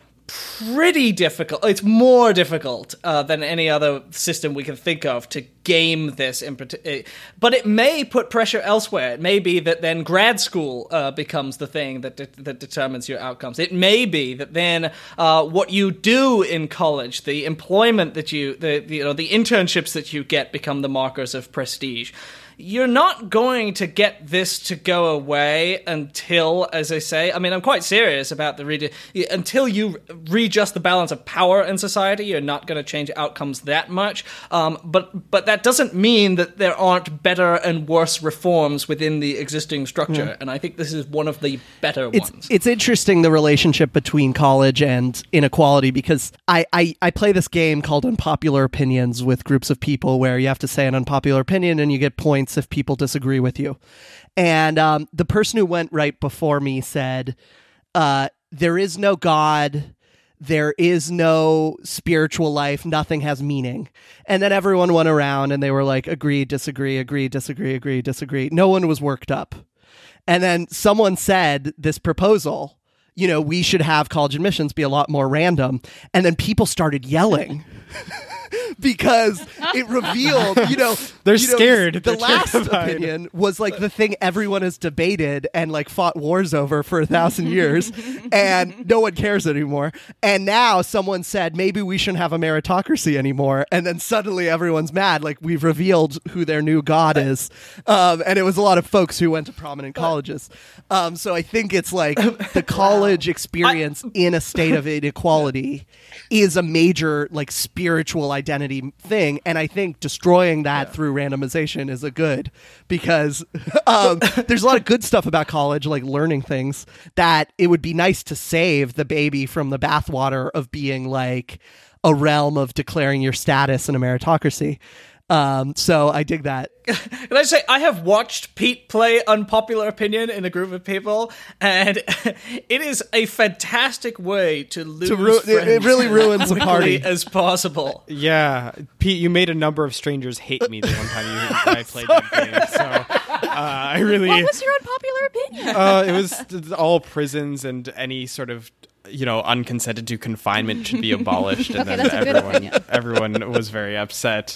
S3: pretty difficult. It's more difficult uh, than any other system we can think of to game this in particular. But it may put pressure elsewhere. It may be that then grad school uh, becomes the thing that de- that determines your outcomes. It may be that then uh, what you do in college, the employment that you, the, the you know, the internships that you get become the markers of prestige. You're not going to get this to go away until, as I say, I mean, I'm quite serious about the re- until you readjust the balance of power in society. You're not going to change outcomes that much. Um, but but that doesn't mean that there aren't better and worse reforms within the existing structure.
S1: Yeah.
S3: And I think this is one of the better
S1: It's
S3: ones.
S1: it's interesting, the relationship between college and inequality, because I, I, I play this game called Unpopular Opinions with groups of people where you have to say an unpopular opinion and you get points if people disagree with you. And um, the person who went right before me said, uh, there is no God, there is no spiritual life, nothing has meaning. And then everyone went around and they were like, agree, disagree, agree, disagree, agree, disagree. No one was worked up. And then someone said this proposal, you know, we should have college admissions be a lot more random. And then people started yelling. Because it revealed, you know,
S5: They're
S1: you know,
S5: scared.
S1: The
S5: They're
S1: last
S5: terrified.
S1: opinion was like the thing everyone has debated and like fought wars over for a thousand years, and no one cares anymore. And now someone said maybe we shouldn't have a meritocracy anymore, and then suddenly everyone's mad. Like we've revealed who their new god is, um, and it was a lot of folks who went to prominent colleges. Um, so I think it's like the college experience in a state of inequality is a major like spiritual identity thing, and I think destroying that yeah. through randomization is a good, because um, there's a lot of good stuff about college, like learning things that it would be nice to save the baby from the bathwater of being like a realm of declaring your status in a meritocracy. Um, so I dig that.
S3: Can I say, I have watched Pete play Unpopular Opinion in a group of people, and it is a fantastic way to lose
S1: to ru-
S3: friends
S1: it really ruins
S3: as
S1: the party
S3: quickly as possible.
S5: Yeah, Pete, you made a number of strangers hate me the one time you I played that game. So uh, I really.
S4: What was your unpopular opinion?
S5: Uh, it was all prisons and any sort of, you know, unconsented to confinement should be abolished, and
S4: Okay,
S5: then
S4: that's a good
S5: everyone
S4: opinion.
S5: everyone was very upset.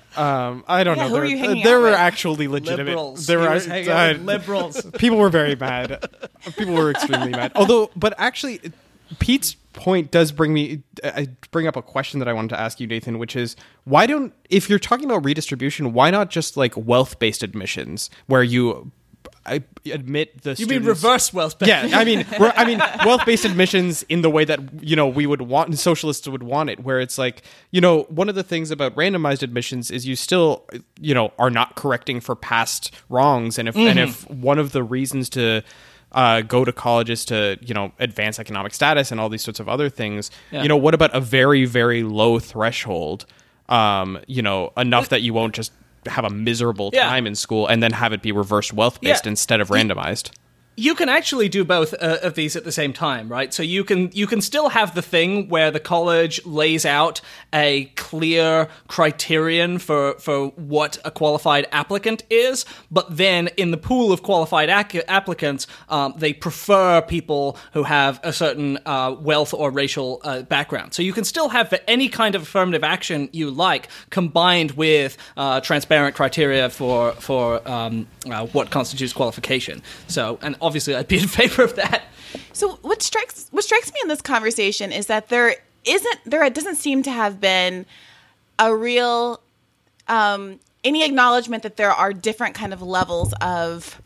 S5: Um, I don't
S2: Yeah,
S5: know.
S2: who
S5: There,
S2: were you hanging
S5: there
S2: out
S5: were
S2: with?
S5: actually legitimate.
S3: Liberals.
S5: There
S3: He
S5: were
S3: was hanging out with
S5: uh,
S3: liberals.
S5: People were very mad. People were extremely mad. Although, but actually, Pete's point does bring me uh, bring up a question that I wanted to ask you, Nathan, which is why don't, if you're talking about redistribution, why not just like wealth-based admissions where you I admit the
S3: You
S5: students,
S3: mean reverse wealth?
S5: yeah, I mean, we're, I mean, wealth-based admissions in the way that, you know, we would want, socialists would want it, where it's like, you know, one of the things about randomized admissions is you still, you know, are not correcting for past wrongs, and if
S3: Mm-hmm.
S5: and if one of the reasons to uh, go to college is to, you know, advance economic status and all these sorts of other things,
S3: Yeah.
S5: you know, what about a very, very low threshold, um, you know, enough that you won't just have a miserable
S3: Yeah.
S5: time in school and then have it be reversed wealth based
S3: Yeah.
S5: instead of randomized?
S3: you can actually do both uh, of these at the same time, right? So you can you can still have the thing where the college lays out a clear criterion for for what a qualified applicant is, but then in the pool of qualified ac- applicants, um, they prefer people who have a certain uh, wealth or racial uh, background. So you can still have any kind of affirmative action you like, combined with uh, transparent criteria for for um, uh, what constitutes qualification. So, and obviously, I'd be in favor of that.
S2: So, what strikes what strikes me in this conversation is that there isn't there doesn't seem to have been a real um, any acknowledgement that there are different kind of levels of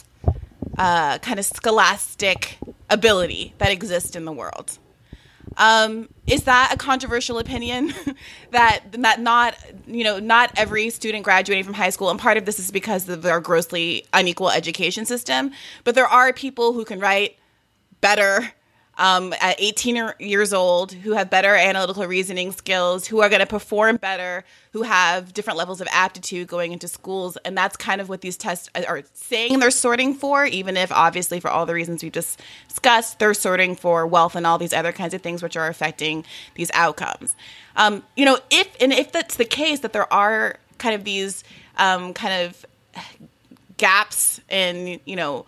S2: uh, kind of scholastic ability that exist in the world. Um, is that a controversial opinion that that not you know not every student graduating from high school, and part of this is because of our grossly unequal education system, but there are people who can write better um, at eighteen years old, who have better analytical reasoning skills, who are going to perform better, who have different levels of aptitude going into schools. And that's kind of what these tests are saying they're sorting for, even if obviously for all the reasons we've just discussed, they're sorting for wealth and all these other kinds of things which are affecting these outcomes. Um, you know, if and if that's the case, that there are kind of these um, kind of gaps in, you know,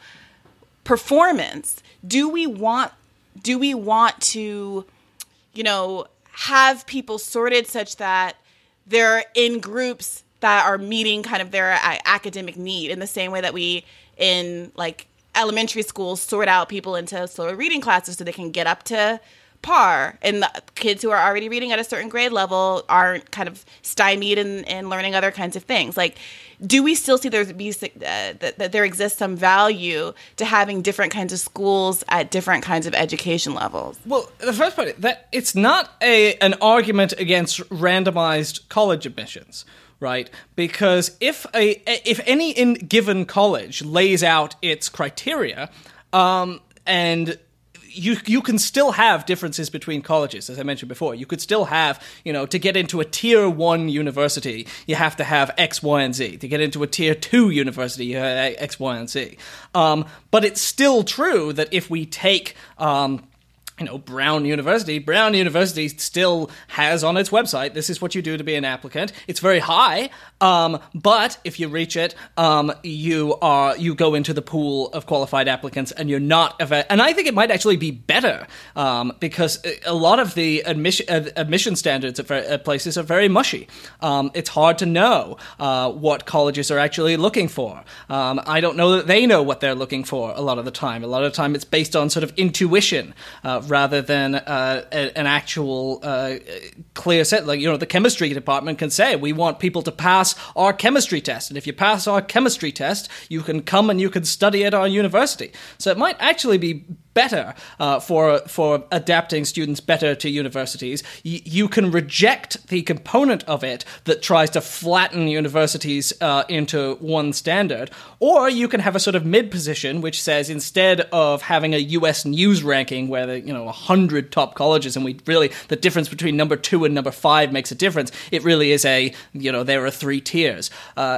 S2: performance, do we want Do we want to, you know, have people sorted such that they're in groups that are meeting kind of their uh, academic need in the same way that we in like elementary schools sort out people into slower reading classes so they can get up to par, and the kids who are already reading at a certain grade level aren't kind of stymied in, in learning other kinds of things? Like, do we still see there be uh, that, that there exists some value to having different kinds of schools at different kinds of education levels?
S3: Well, the first part, that it's not a an argument against randomized college admissions, right? Because if a if any in given college lays out its criteria, um, and You you can still have differences between colleges, as I mentioned before. You could still have, you know, to get into a tier one university, you have to have X, Y, and Z. To get into a tier two university, you have X, Y, and Z. Um, but it's still true that if we take um, you know, Brown University, Brown University still has on its website, this is what you do to be an applicant. It's very high, um, but if you reach it, um, you are you go into the pool of qualified applicants, and you're not. A, and I think it might actually be better um, because a lot of the admission uh, admission standards at, at places are very mushy. Um, it's hard to know uh, what colleges are actually looking for. Um, I don't know that they know what they're looking for a lot of the time. A lot of the time, it's based on sort of intuition. Uh, rather than uh, a, an actual uh, clear set. Like, you know, the chemistry department can say, we want people to pass our chemistry test. And if you pass our chemistry test, you can come and you can study at our university. So it might actually be better uh, for for adapting students better to universities. Y- you can reject the component of it that tries to flatten universities uh, into one standard, or you can have a sort of mid position which says, instead of having a U S news ranking where the you know a hundred top colleges and we really the difference between number two and number five makes a difference, it really is a you know there are three tiers. Uh,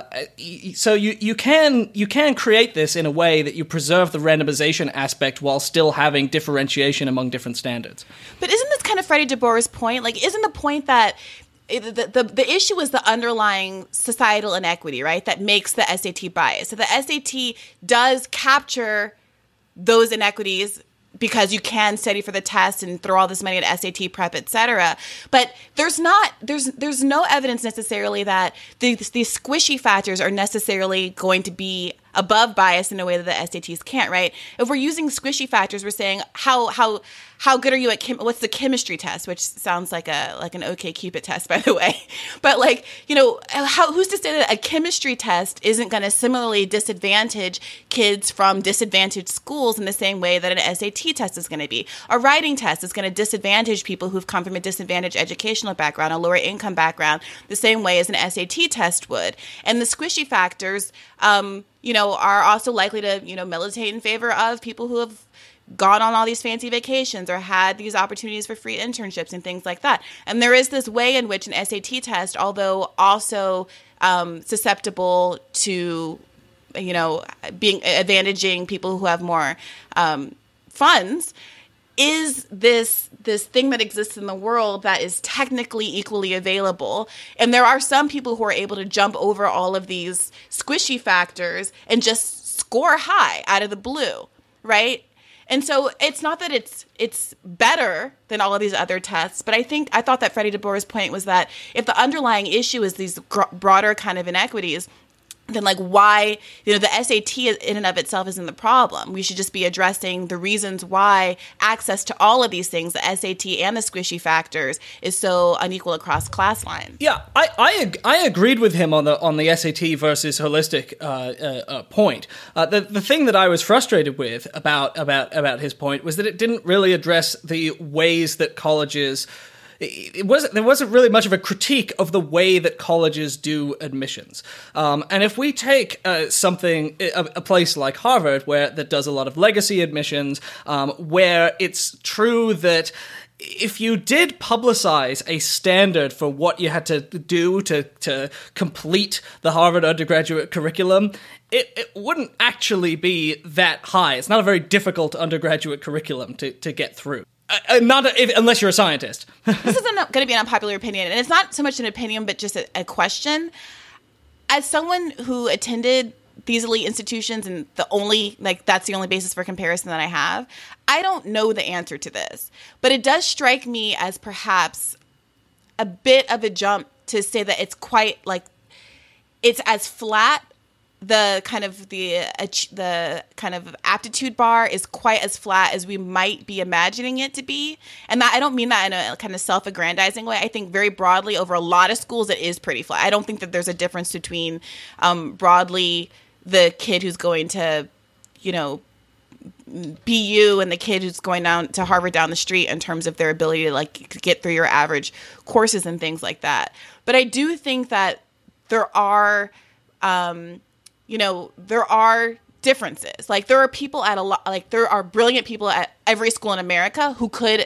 S3: so you you can you can create this in a way that you preserve the randomization aspect while still having differentiation among different standards.
S2: But isn't this kind of Freddie DeBoer's point? Like, isn't the point that it, the, the the issue is the underlying societal inequity, right? That makes the S A T biased. So the S A T does capture those inequities because you can study for the test and throw all this money at S A T prep, et cetera. But there's not, there's there's no evidence necessarily that these, these squishy factors are necessarily going to be above bias in a way that the S A Ts can't, right? If we're using squishy factors, we're saying how how how good are you at chem- what's the chemistry test, which sounds like a like an OkCupid test, by the way. But like, you know, how who's to say that a chemistry test isn't going to similarly disadvantage kids from disadvantaged schools in the same way that an S A T test is going to be? A writing test is going to disadvantage people who've come from a disadvantaged educational background, a lower income background, the same way as an S A T test would. And the squishy factors, um, you know, are also likely to, you know, militate in favor of people who have gone on all these fancy vacations or had these opportunities for free internships and things like that. And there is this way in which an S A T test, although also um, susceptible to you know, being advantaging people who have more um, funds, is this this thing that exists in the world that is technically equally available. And there are some people who are able to jump over all of these squishy factors and just score high out of the blue, right? And so it's not that it's it's better than all of these other tests, but I think I thought that Freddie DeBoer's point was that if the underlying issue is these gr- broader kind of inequities, then like why, you know, the S A T in and of itself isn't the problem. We should just be addressing the reasons why access to all of these things, the S A T and the squishy factors, is so unequal across class lines.
S3: Yeah, I I, I agreed with him on the on the S A T versus holistic uh, uh, uh, point. Uh, the the thing that I was frustrated with about about about his point was that it didn't really address the ways that colleges. It wasn't. There wasn't really much of a critique of the way that colleges do admissions. Um, and if we take uh, something, a, a place like Harvard, where that does a lot of legacy admissions, um, where it's true that if you did publicize a standard for what you had to do to to complete the Harvard undergraduate curriculum, it, it wouldn't actually be that high. It's not a very difficult undergraduate curriculum to, to get through. Uh, not a, if, unless you're a scientist.
S2: This isn't going to be an unpopular opinion, and it's not so much an opinion, but just a, a question. As someone who attended these elite institutions, and the only like that's the only basis for comparison that I have, I don't know the answer to this, but it does strike me as perhaps a bit of a jump to say that it's quite like it's as flat. The kind of the uh, the kind of aptitude bar is quite as flat as we might be imagining it to be, and that I don't mean that in a kind of self-aggrandizing way. I think very broadly over a lot of schools it is pretty flat. I don't think that there's a difference between um, broadly the kid who's going to, you know, B U and the kid who's going down to Harvard down the street in terms of their ability to like get through your average courses and things like that. But I do think that there are. Um, You know, there are differences. Like there are people at a lot, like there are brilliant people at every school in America who could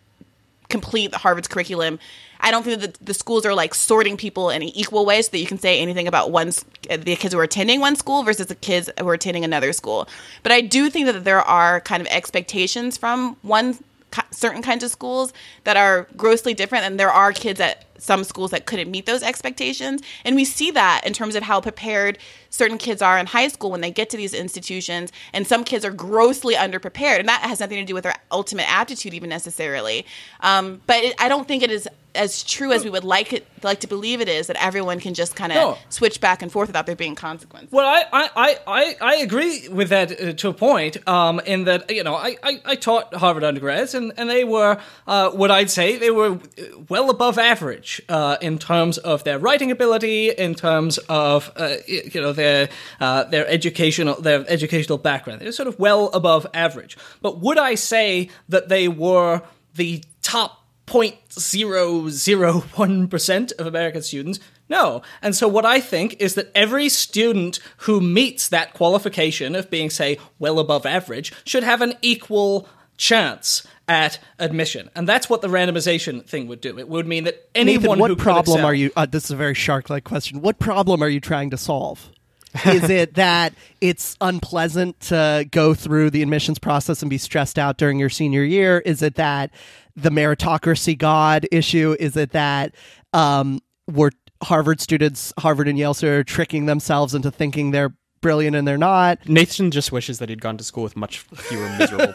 S2: complete the Harvard's curriculum. I don't think that the schools are like sorting people in an equal way so that you can say anything about one, the kids who are attending one school versus the kids who are attending another school. But I do think that there are kind of expectations from one certain kinds of schools that are grossly different, and there are kids at some schools that couldn't meet those expectations. And we see that in terms of how prepared certain kids are in high school when they get to these institutions, and some kids are grossly underprepared, and that has nothing to do with their ultimate aptitude even necessarily. Um, but it, I don't think it is as true as we would like it like to believe it is, that everyone can just kind of
S3: no.
S2: switch back and forth without there being consequences.
S3: Well, I I, I, I agree with that uh, to a point, um, in that, you know, I, I, I taught Harvard undergrads, and, and they were, uh, what I'd say, they were well above average uh, in terms of their writing ability, in terms of, uh, you know, their uh, their educational their educational background. They're sort of well above average. But would I say that they were the top zero point zero zero one percent of American students? No. And so what I think is that every student who meets that qualification of being, say, well above average should have an equal chance at admission. And that's what the randomization thing would do. It would mean that anyone
S1: Nathan, what
S3: who
S1: problem
S3: could excel,
S1: are you uh, this is a very shark-like question. What problem are you trying to solve? Is it that it's unpleasant to go through the admissions process and be stressed out during your senior year? Is it that the meritocracy god issue? Is it that um, we're Harvard students, Harvard and Yale, are tricking themselves into thinking they're brilliant and they're not?
S5: Nathan just wishes that he'd gone to school with much fewer miserable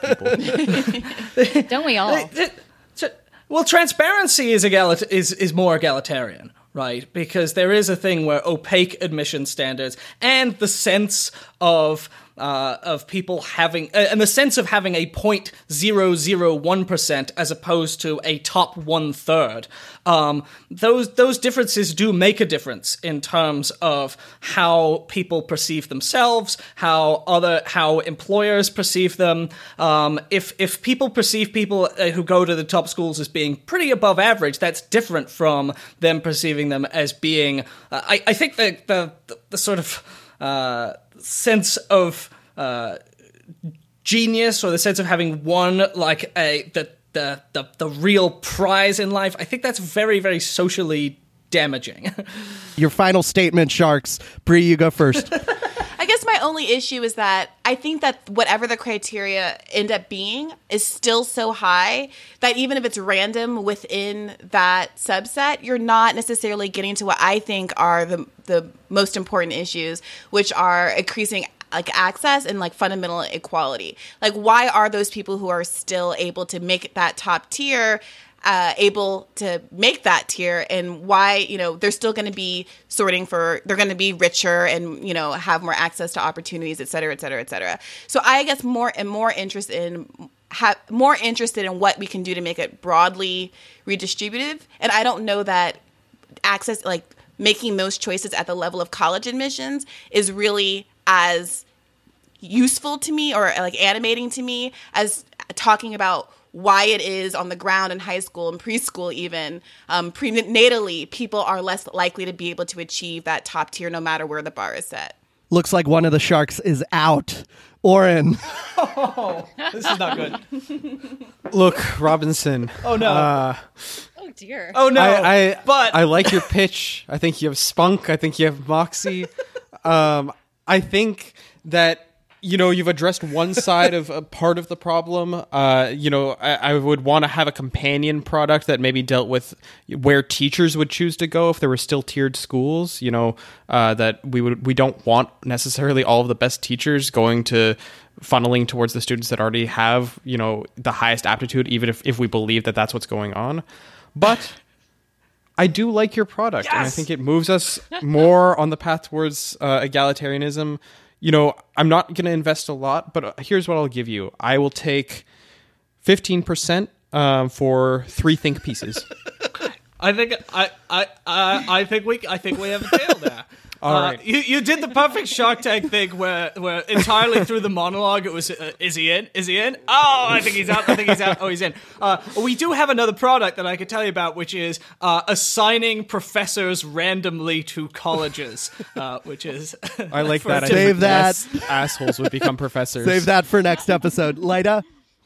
S5: people.
S4: Don't we all?
S3: Well, transparency is, egalit- is is more egalitarian, right? Because there is a thing where opaque admission standards and the sense of uh, of people having, uh, and the sense of having a zero point zero zero one percent as opposed to a top one third, um, those those differences do make a difference in terms of how people perceive themselves, how other how employers perceive them. Um, if if people perceive people uh, who go to the top schools as being pretty above average, that's different from them perceiving them as being. Uh, I I think the the the, the sort of uh, sense of uh, genius, or the sense of having won like a the, the the the real prize in life, I think that's very, very socially damaging.
S1: Your final statement, Sharks. Bree, you go first.
S2: I guess my only issue is that I think that whatever the criteria end up being is still so high that even if it's random within that subset, you're not necessarily getting to what I think are the the most important issues, which are increasing like access and like fundamental equality. Like, why are those people who are still able to make that top tier Uh, able to make that tier, and why, you know, they're still going to be sorting for, they're going to be richer and, you know, have more access to opportunities, et cetera, et cetera, et cetera. So I guess more and more interested in, ha- more interested in what we can do to make it broadly redistributive. And I don't know that access, like making those choices at the level of college admissions is really as useful to me or like animating to me as talking about why it is on the ground in high school and preschool even, um, prenatally, people are less likely to be able to achieve that top tier no matter where the bar is set.
S1: Looks like one of the sharks is out. Oren.
S3: Oh, this is not good.
S5: Look, Robinson.
S3: Oh, no.
S5: Uh,
S4: Oh dear.
S3: Oh, no.
S5: I, I,
S3: but
S5: I like your pitch. I think you have spunk. I think you have moxie. Um, I think that, you know, you've addressed one side of a part of the problem. Uh, you know, I, I would want to have a companion product that maybe dealt with where teachers would choose to go if there were still tiered schools. You know, uh, that we would we don't want necessarily all of the best teachers going to funneling towards the students that already have, you know, the highest aptitude, even if, if we believe that that's what's going on. But I do like your product,
S3: Yes!
S5: and I think it moves us more on the path towards uh, egalitarianism. You know, I'm not going to invest a lot, but here's what I'll give you. I will take fifteen percent um, for three think pieces.
S3: I think I I I, I think we I think we have a deal there.
S5: All
S3: uh,
S5: right.
S3: You you did the perfect Shark Tank thing where where entirely through the monologue it was uh, is he in? Is he in? Oh, I think he's out. I think he's out. Oh, he's in. Uh, we do have another product that I could tell you about, which is uh, assigning professors randomly to colleges, uh, which is
S5: I like that. I
S1: Save
S5: think
S1: that.
S5: less assholes would become professors.
S1: Save that for next episode. Lyda?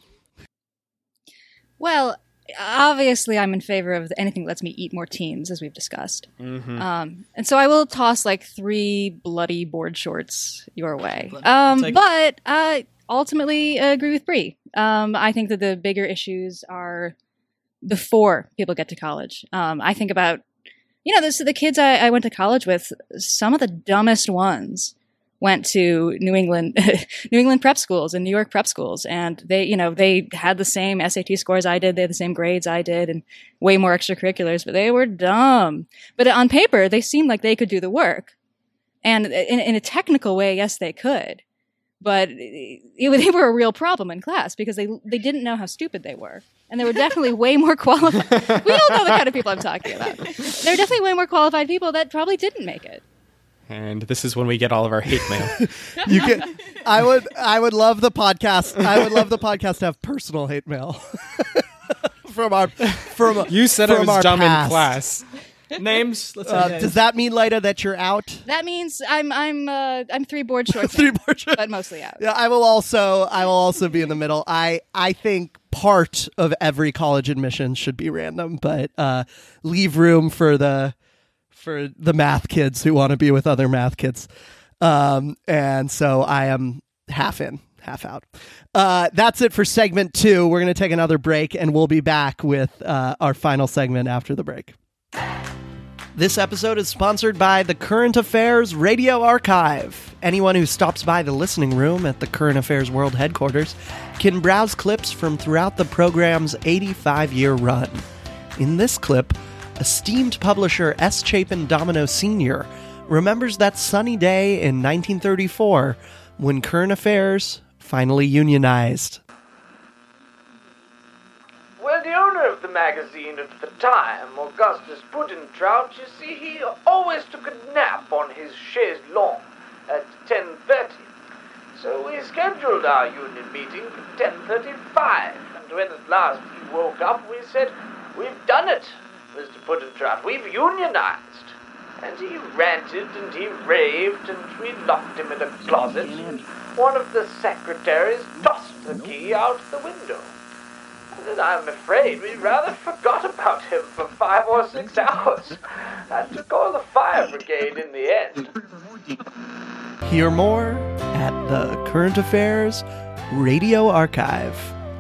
S4: Well, obviously, I'm in favor of anything that lets me eat more teens, as we've discussed.
S5: Mm-hmm.
S4: Um, and so I will toss like three bloody board shorts your way. Um,
S3: take-
S4: but I ultimately agree with Bree. Um, I think that the bigger issues are before people get to college. Um, I think about, you know, this, the kids I, I went to college with, some of the dumbest ones went to New England, New England prep schools and New York prep schools. And they, you know, they had the same S A T scores I did. They had the same grades I did and way more extracurriculars, but they were dumb. But on paper, they seemed like they could do the work. And in, in a technical way, yes, they could. But it, they were a real problem in class because they they didn't know how stupid they were. And they were definitely way more qualified. We all know the kind of people I'm talking about. They're definitely way more qualified people that probably didn't make it.
S5: And this is when we get all of our hate mail.
S1: You can, I would I would love the podcast. I would love the podcast to have personal hate mail. from our from
S5: You said I
S1: from
S5: was
S1: our
S5: dumb
S1: past.
S5: in class.
S3: names. Let's say
S1: Uh,
S3: names.
S1: does that mean, Lyda, that you're out?
S4: That means I'm I'm uh, I'm three board shorts,
S1: Three
S4: in,
S1: more shows.
S4: but mostly out.
S1: Yeah, I will also I will also be in the middle. I I think part of every college admission should be random, but uh, leave room for the for the math kids who want to be with other math kids. Um, and so I am half in, half out. Uh, that's it for segment two. We're going to take another break, and we'll be back with uh, our final segment after the break. This episode is sponsored by the Current Affairs Radio Archive. Anyone who stops by the listening room at the Current Affairs World Headquarters can browse clips from throughout the program's eighty-five-year run. In this clip, esteemed publisher S. Chapin Domino Senior remembers that sunny day in nineteen thirty-four when Current Affairs finally unionized.
S6: Well, the owner of the magazine at the time, Augustus Puddintrout, you see, he always took a nap on his chaise longue at ten thirty. So we scheduled our union meeting for ten thirty-five, and when at last he woke up, we said, "We've done it, Mister Puddintrout, we've unionized." And he ranted and he raved, and we locked him in a closet, and one of the secretaries tossed the key out the window. And then I'm afraid we rather forgot about him for five or six hours. Had to call the fire brigade in the end.
S1: Hear more at the Current Affairs Radio Archive.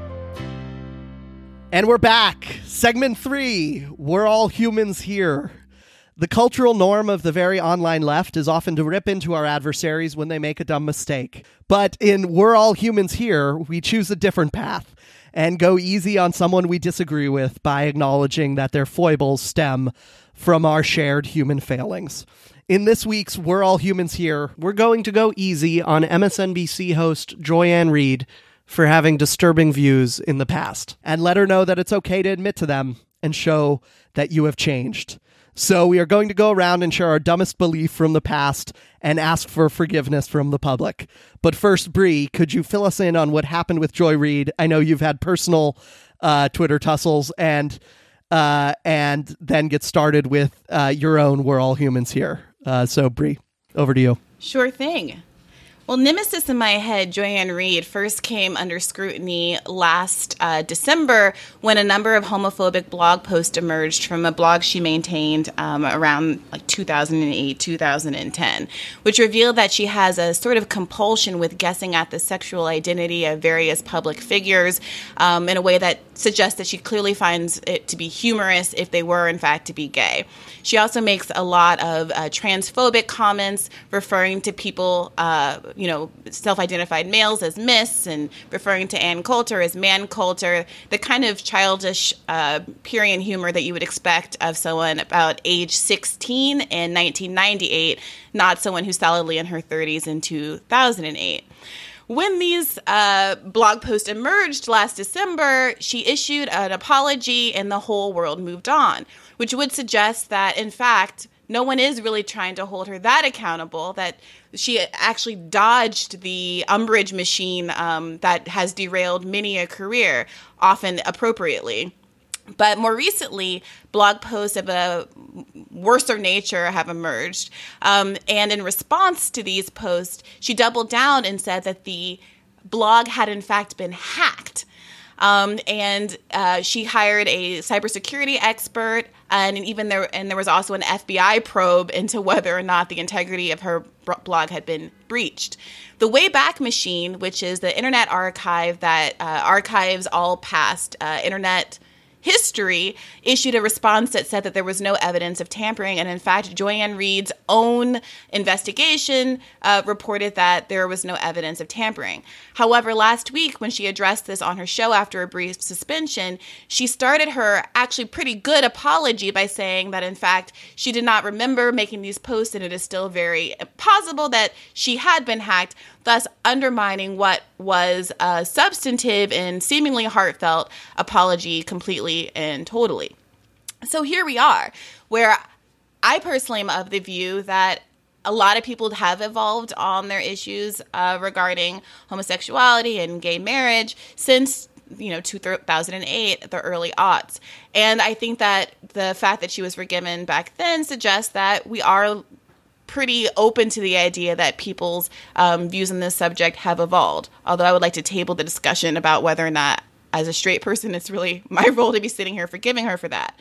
S1: And we're back. Segment three, We're All Humans Here. The cultural norm of the very online left is often to rip into our adversaries when they make a dumb mistake. But in We're All Humans Here, we choose a different path and go easy on someone we disagree with by acknowledging that their foibles stem from our shared human failings. In this week's We're All Humans Here, we're going to go easy on M S N B C host Joy-Ann Reid for having disturbing views in the past, and let her know that it's okay to admit to them and show that you have changed. So we are going to go around and share our dumbest belief from the past and ask for forgiveness from the public. But first, Bree, could you fill us in on what happened with Joy Reid? I know you've had personal uh, Twitter tussles, and uh, and then get started with uh, your own We're All Humans Here. Uh, so, Bree, over to you.
S2: Sure thing. Well, nemesis in my head, Joy-Ann Reid, first came under scrutiny last uh, December when a number of homophobic blog posts emerged from a blog she maintained um, around like two thousand eight, two thousand ten, which revealed that she has a sort of compulsion with guessing at the sexual identity of various public figures um, in a way that suggests that she clearly finds it to be humorous if they were, in fact, to be gay. She also makes a lot of uh, transphobic comments referring to people, uh, you know, self-identified males as miss, and referring to Ann Coulter as man Coulter, the kind of childish uh, period humor that you would expect of someone about age sixteen in nineteen ninety-eight, not someone who's solidly in her thirties in two thousand eight. When these uh, blog posts emerged last December, she issued an apology and the whole world moved on, which would suggest that, in fact, no one is really trying to hold her that accountable, that she actually dodged the umbrage machine um, that has derailed many a career, often appropriately. But more recently, blog posts of a worser nature have emerged. Um, and in response to these posts, she doubled down and said that the blog had in fact been hacked. Um, and uh, she hired a cybersecurity expert, and even there, and there was also an F B I probe into whether or not the integrity of her blog had been breached. The Wayback Machine, which is the Internet Archive that uh, archives all past uh, Internet history, issued a response that said that there was no evidence of tampering. And in fact, Joy-Ann Reid's own investigation uh, reported that there was no evidence of tampering. However, last week, when she addressed this on her show after a brief suspension, she started her actually pretty good apology by saying that, in fact, she did not remember making these posts, and it is still very possible that she had been hacked, thus undermining what was a substantive and seemingly heartfelt apology completely and totally. So here we are, where I personally am of the view that a lot of people have evolved on their issues uh, regarding homosexuality and gay marriage since, you know, two thousand eight, the early aughts. And I think that the fact that she was forgiven back then suggests that we are pretty open to the idea that people's um, views on this subject have evolved. Although I would like to table the discussion about whether or not, as a straight person, it's really my role to be sitting here forgiving her for that.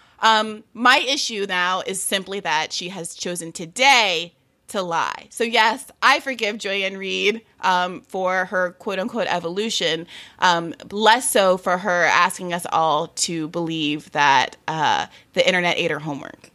S2: Um, my issue now is simply that she has chosen today to lie. So yes, I forgive Joy-Ann Reid um, for her quote-unquote evolution, um, less so for her asking us all to believe that uh, the internet ate her homework.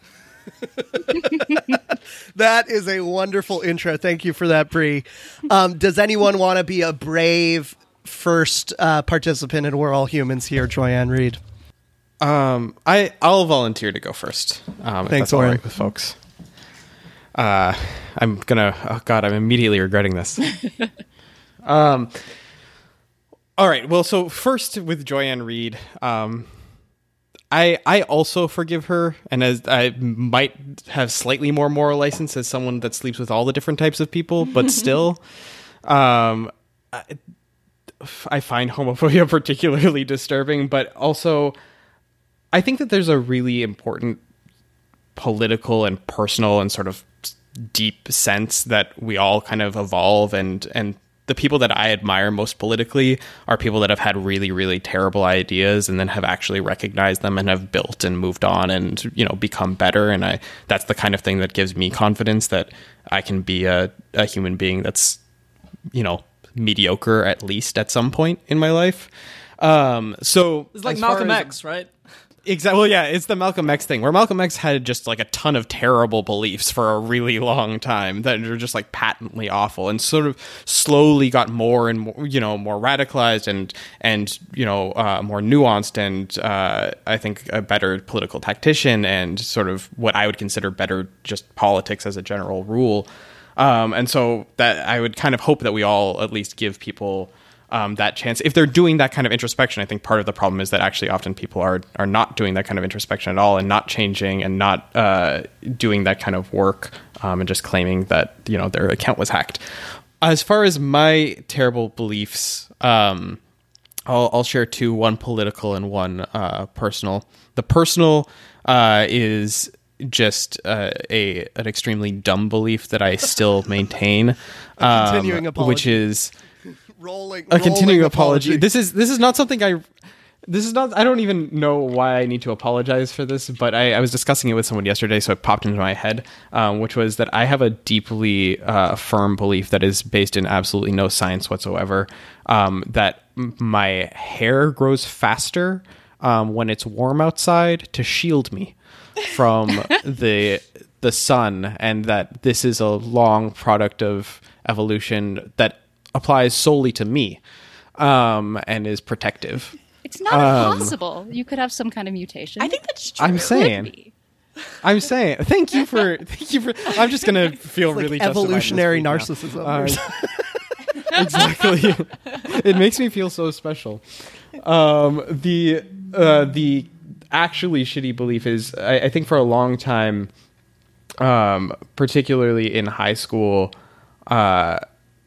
S1: That is a wonderful intro. Thank you for that, Bree. Um, does anyone want to be a brave first uh, participant in We're All Humans Here, Joy-Ann Reid?
S5: Um, I I'll volunteer to go first. Um, if
S1: Thanks,
S5: that's all
S1: Oren.
S5: right with folks. Uh, I'm gonna. Oh God, I'm immediately regretting this. um. All right. Well, so first with Joy-Ann Reid, um, I I also forgive her, and as I might have slightly more moral license as someone that sleeps with all the different types of people, but still, um, I, I find homophobia particularly disturbing. But also, I think that there's a really important political and personal and sort of deep sense that we all kind of evolve, and and the people that I admire most politically are people that have had really, really terrible ideas and then have actually recognized them and have built and moved on and, you know, become better. And I that's the kind of thing that gives me confidence that I can be a, a human being that's you know, mediocre at least at some point in my life. Um, so
S3: It's like
S5: as far
S3: Malcolm
S5: as-
S3: X, right?
S5: Exactly. Well, yeah, it's the Malcolm X thing, where Malcolm X had just like a ton of terrible beliefs for a really long time that are just like patently awful, and sort of slowly got more and more, you know, more radicalized and and you know uh, more nuanced, and uh, I think a better political tactician, and sort of what I would consider better just politics as a general rule. Um, and so that I would kind of hope that we all at least give people Um, that chance. If they're doing that kind of introspection, I think part of the problem is that actually often people are are not doing that kind of introspection at all, and not changing, and not uh, doing that kind of work, um, and just claiming that, you know, their account was hacked. As far as my terrible beliefs, um, I'll, I'll share two: one political and one uh, personal. The personal uh, is just uh, a an extremely dumb belief that I still maintain, um,
S1: continuing apology.
S5: which is.
S1: Rolling,
S5: A continuing
S1: rolling
S5: apology. This is this is not something I. This is not. I don't even know why I need to apologize for this, but I, I was discussing it with someone yesterday, so it popped into my head, um, which was that I have a deeply uh, firm belief that is based in absolutely no science whatsoever. Um, that m- my hair grows faster um, when it's warm outside to shield me from the the sun, and that this is a long product of evolution that applies solely to me, um, and is protective.
S4: It's not
S5: Um,
S4: impossible. You could have some kind of mutation.
S2: I think that's true.
S5: I'm
S4: Could
S5: saying.
S4: be.
S5: I'm saying. Thank you for. Thank you for. I'm just gonna feel
S1: Like
S5: really justified in this
S1: evolutionary
S5: week now.
S1: narcissism.
S5: Uh, exactly. It makes me feel so special. Um, the uh, the actually shitty belief is, I, I think for a long time, um, particularly in high school, uh,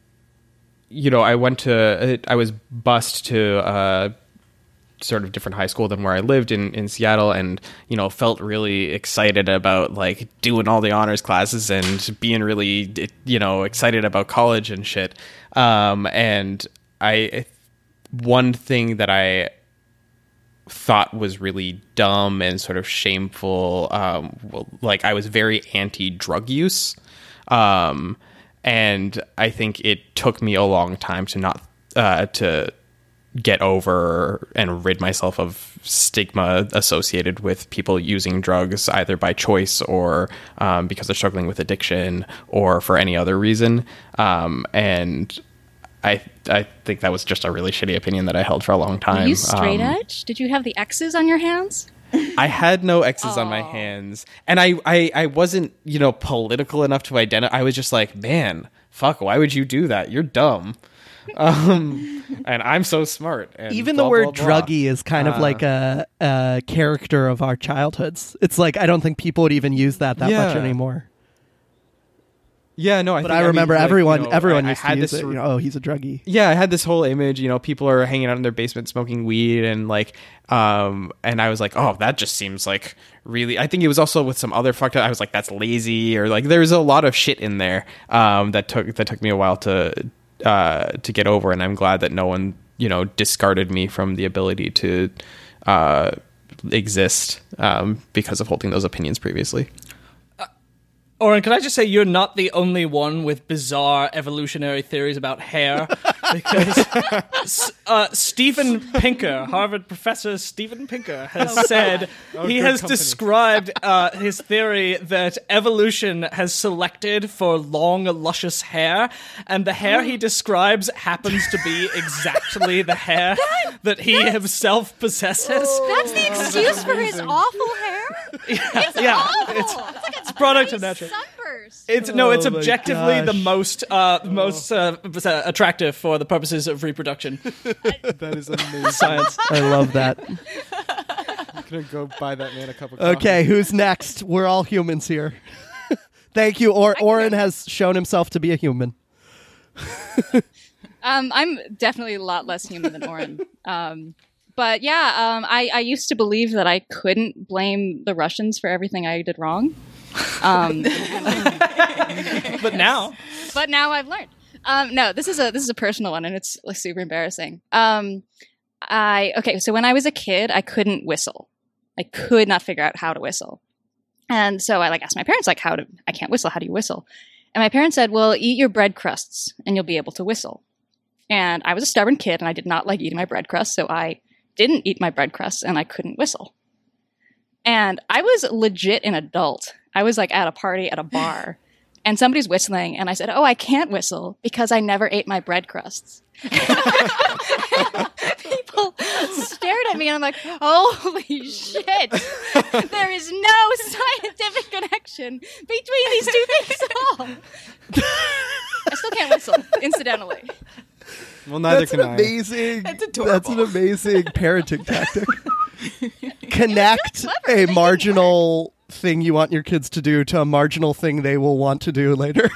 S5: you know, I went to, I was bused to uh, sort of different high school than where I lived in, in Seattle, and, you know, felt really excited about like doing all the honors classes and being really, you know, excited about college and shit. Um, and I, one thing that I thought was really dumb and sort of shameful, um, well, like I was very anti-drug use. Um, And I think it took me a long time to not uh, to get over and rid myself of stigma associated with people using drugs, either by choice or um, because they're struggling with addiction or for any other reason. Um, and I I think that was just a really shitty opinion that I held for a long time.
S4: Were you straight
S5: Um,
S4: edge? Did you have the X's on your hands?
S5: I had no X's on my
S4: Aw.
S5: hands, and I, I, I wasn't, you know, political enough to identify. I was just like, man, fuck, why would you do that? You're dumb. Um, and I'm so smart. And
S1: Even
S5: blah,
S1: the word
S5: blah, blah.
S1: druggy is kind of
S5: Uh,
S1: like a, a character of our childhoods. It's like I don't think people would even use that that much
S5: Yeah.
S1: anymore.
S5: Yeah, no, I
S1: But
S5: think,
S1: I remember
S5: mean, like,
S1: everyone
S5: you know,
S1: everyone
S5: I- I
S1: used to
S5: had
S1: use
S5: this
S1: it.
S5: sort
S1: You
S5: of-
S1: know, oh, he's a druggie.
S5: Yeah, I had this whole image, you know, people are hanging out in their basement smoking weed, and like, um, and I was like, oh, that just seems like really, I think it was also with some other fucked up, I was like, that's lazy, or like, there's a lot of shit in there, um, that took, that took me a while to, uh, to get over, and I'm glad that no one, you know, discarded me from the ability to, uh, exist, um, because of holding those opinions previously.
S3: Oren, can I just say you're not the only one with bizarre evolutionary theories about hair? Because s- uh, Steven Pinker, Harvard professor Steven Pinker, has said he
S5: good
S3: has
S5: company.
S3: described uh, his theory that evolution has selected for long, luscious hair, and the hair he describes happens to be exactly the hair that he himself possesses.
S4: That's the excuse for his awful hair? It's
S3: Yeah,
S4: awful.
S3: it's-
S4: It's like
S3: It's product of nature.
S4: sunburst.
S3: It's no, it's
S1: Oh my
S3: objectively the
S1: gosh.
S3: most uh, most uh, uh, attractive for the purposes of reproduction.
S5: That is amazing.
S3: Science.
S1: I love that.
S5: I'm gonna go buy that man a cup of coffee.
S1: Okay, who's next? We're all humans here. Thank you. Or Oren has shown himself to be a human.
S4: Um, I'm definitely a lot less human than Oren. Um, but yeah, um, I, I used to believe that I couldn't blame the Russians for everything I did wrong. Um,
S3: But now,
S4: but now I've learned. Um, no, this is a this is a personal one, and it's like, super embarrassing. Um, I okay, so when I was a kid, I couldn't whistle. I could not figure out how to whistle, and so I like asked my parents, like, how to I can't whistle. How do you whistle? And my parents said, well, eat your bread crusts and you'll be able to whistle. And I was a stubborn kid and I did not like eating my bread crusts, so I didn't eat my bread crusts and I couldn't whistle. And I was legit an adult. I was like at a party at a bar and somebody's whistling and I said, oh, I can't whistle because I never ate my bread crusts. People stared at me and I'm like, holy shit. There is no scientific connection between these two things at all. I still can't whistle, incidentally.
S5: Well, neither
S1: That's
S5: can
S1: an
S5: I.
S1: amazing.
S2: That's adorable.
S1: That's an amazing parenting tactic. Connect
S4: clever.
S1: a
S4: Make it
S1: marginal thing you want your kids to do to a marginal thing they will want to do later.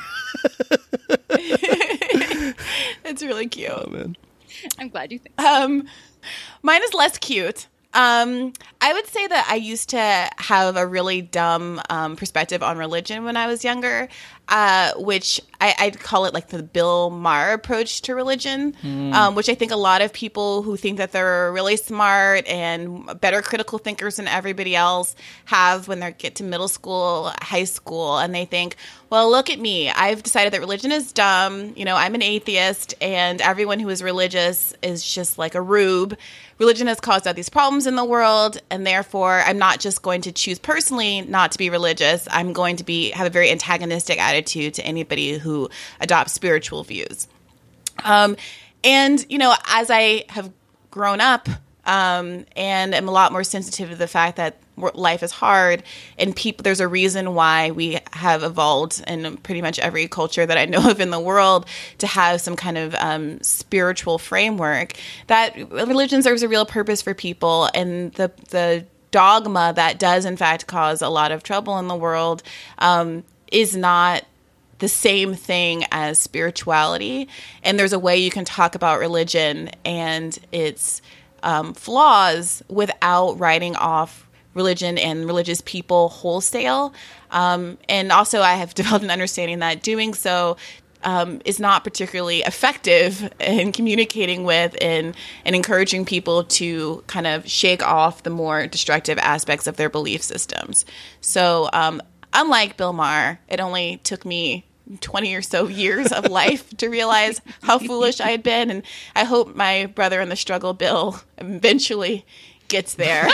S2: It's really cute.
S1: Oh, man.
S4: I'm glad you think.
S2: Um, mine is less cute. Um, I would say that I used to have a really dumb um, perspective on religion when I was younger, uh, which I, I'd call it like the Bill Maher approach to religion, mm. um, which I think a lot of people who think that they're really smart and better critical thinkers than everybody else have when they get to middle school, high school, and they think, well, look at me. I've decided that religion is dumb. You know, I'm an atheist, and everyone who is religious is just like a rube. Religion has caused all these problems in the world, and therefore I'm not just going to choose personally not to be religious. I'm going to be have a very antagonistic attitude to anybody who adopts spiritual views. Um, and, you know, as I have grown up um, and am a lot more sensitive to the fact that life is hard and people, there's a reason why we have evolved in pretty much every culture that I know of in the world to have some kind of um, spiritual framework, that religion serves a real purpose for people. And the, the dogma that does in fact cause a lot of trouble in the world um, is not the same thing as spirituality. And there's a way you can talk about religion and its um, flaws without writing off religion and religious people wholesale. Um, and also I have developed an understanding that doing so um, is not particularly effective in communicating with and, and encouraging people to kind of shake off the more destructive aspects of their belief systems. So um, unlike Bill Maher, it only took me twenty or so years of life to realize how foolish I had been. And I hope my brother in the struggle, Bill, eventually gets there.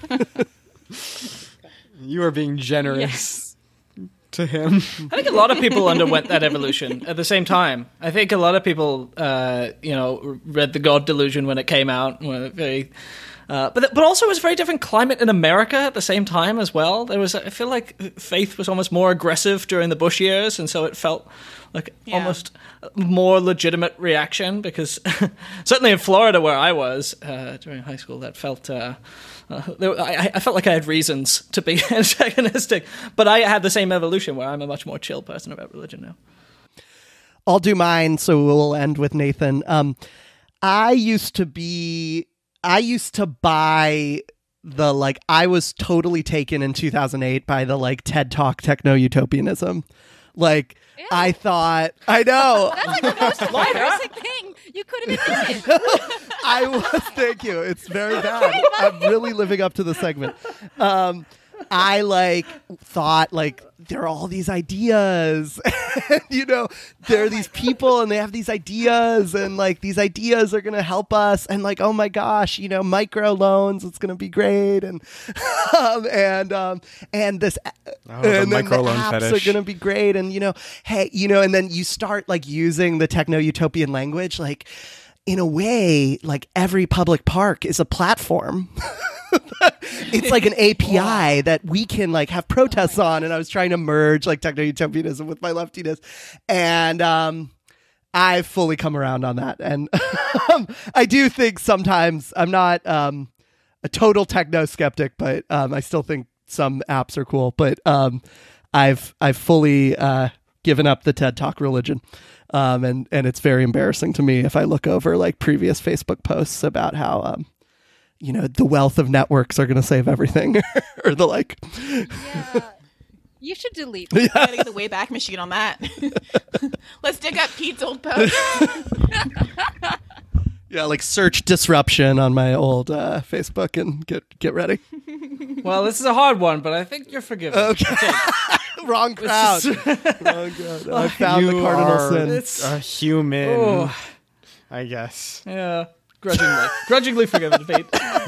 S5: You are being generous
S4: Yes.
S5: to him.
S3: I think a lot of people underwent that evolution at the same time. I think a lot of people, uh, you know, read The God Delusion when it came out. Were very, uh, but but also it was a very different climate in America at the same time as well. There was, I feel like, faith was almost more aggressive during the Bush years, and so it felt like
S2: Yeah.
S3: almost more legitimate reaction. Because certainly in Florida, where I was uh, during high school, that felt. Uh, Uh, there, I, I felt like I had reasons to be antagonistic, but I had the same evolution where I'm a much more chill person about religion now.
S1: I'll do mine, so we'll end with Nathan. Um, I used to be, I used to buy the, like, I was totally taken in two thousand eight by the, like, TED Talk techno-utopianism. Like,
S4: Ew.
S1: I thought, I know.
S4: That's like the most embarrassing thing you could have admitted.
S1: I was, thank you. It's very bad. I'm really living up to the segment. Um, I like thought like there are all these ideas, and, you know, there are these people and they have these ideas and like these ideas are going to help us. And like, oh my gosh, you know, micro loans, it's going to be great. And, um, and, um, and this,
S5: Oh, the
S1: and then the
S5: microloan
S1: apps
S5: fetish.
S1: are going to be great. And, you know, hey, you know, and then you start like using the techno-utopian language, like, in a way, like every public park is a platform. It's like an A P I that we can like have protests on. And I was trying to merge like techno-utopianism with my leftiness. And um, I've fully come around on that. And um, I do think sometimes I'm not um, a total techno skeptic, but um, I still think some apps are cool. But um, I've I've fully uh, given up the TED Talk religion. Um, and, and it's very embarrassing to me if I look over like previous Facebook posts about how, um, you know, the wealth of networks are going to save everything or the like.
S4: Yeah. You should delete.
S2: I gotta get the Wayback Machine on that. Let's dig up Pete's old post.
S1: Yeah, like search disruption on my old uh, Facebook and get get ready.
S3: Well, this is a hard one, but I think you're forgiven.
S1: Okay. Wrong crowd. Wrong crowd. I found
S5: You
S1: the cardinal
S5: are
S1: sin.
S3: It's
S5: a human,
S3: oh,
S5: I guess.
S3: yeah, grudgingly, grudgingly forgiven, Pete.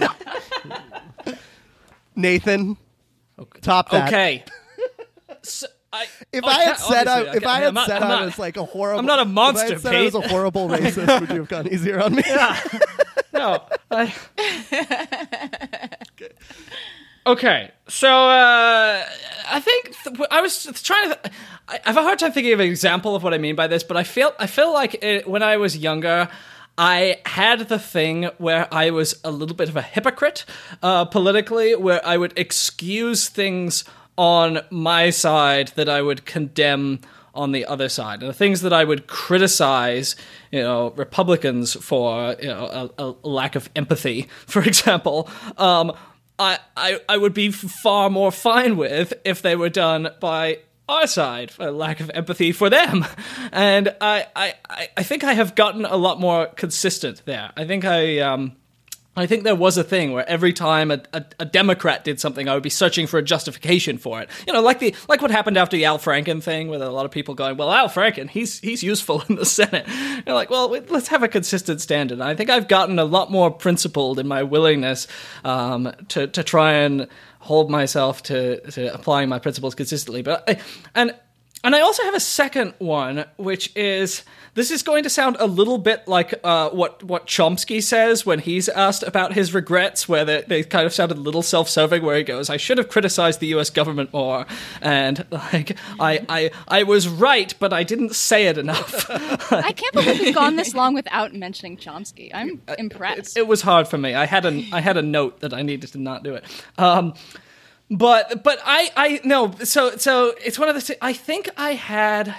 S1: Nathan, top that.
S3: Okay. So, I,
S1: If
S3: okay,
S1: I had said I,
S3: obviously,
S1: if I
S3: okay,
S1: had
S3: I'm not-
S1: said
S3: I'm
S1: I
S3: not-
S1: was like a horrible,
S3: I'm not a monster,
S1: If I had said I was
S3: Pete.
S1: a horrible racist, would you have gone easier on me?
S3: No. I... Okay, so uh, I think th- I was trying to. Th- I I have a hard time thinking of an example of what I mean by this, but I feel I feel like it, when I was younger, I had the thing where I was a little bit of a hypocrite uh, politically, where I would excuse things on my side that I would condemn on the other side, and the things that I would criticize, you know, Republicans for, you know, a, a lack of empathy, for example. Um, I, I, I would be far more fine with if they were done by our side, for lack of empathy for them. And I, I, I think I have gotten a lot more consistent there. I think I um I think there was a thing where every time a, a, a Democrat did something, I would be searching for a justification for it. You know, like the like what happened after the Al Franken thing, with a lot of people going, "Well, Al Franken, he's he's useful in the Senate." You're like, "Well, let's have a consistent standard." And I think I've gotten a lot more principled in my willingness um, to to try and hold myself to to applying my principles consistently. But I, and. And I also have a second one, which is, this is going to sound a little bit like uh, what what Chomsky says when he's asked about his regrets, where they, they kind of sounded a little self-serving, where he goes, "I should have criticized the U S government more, and like I I I was right, but I didn't say it enough."
S4: I can't believe we've gone this long without mentioning Chomsky. I'm impressed.
S3: It, it was hard for me. I had a I had a note that I needed to not do it. Um, But but I I no so so it's one of the I think I had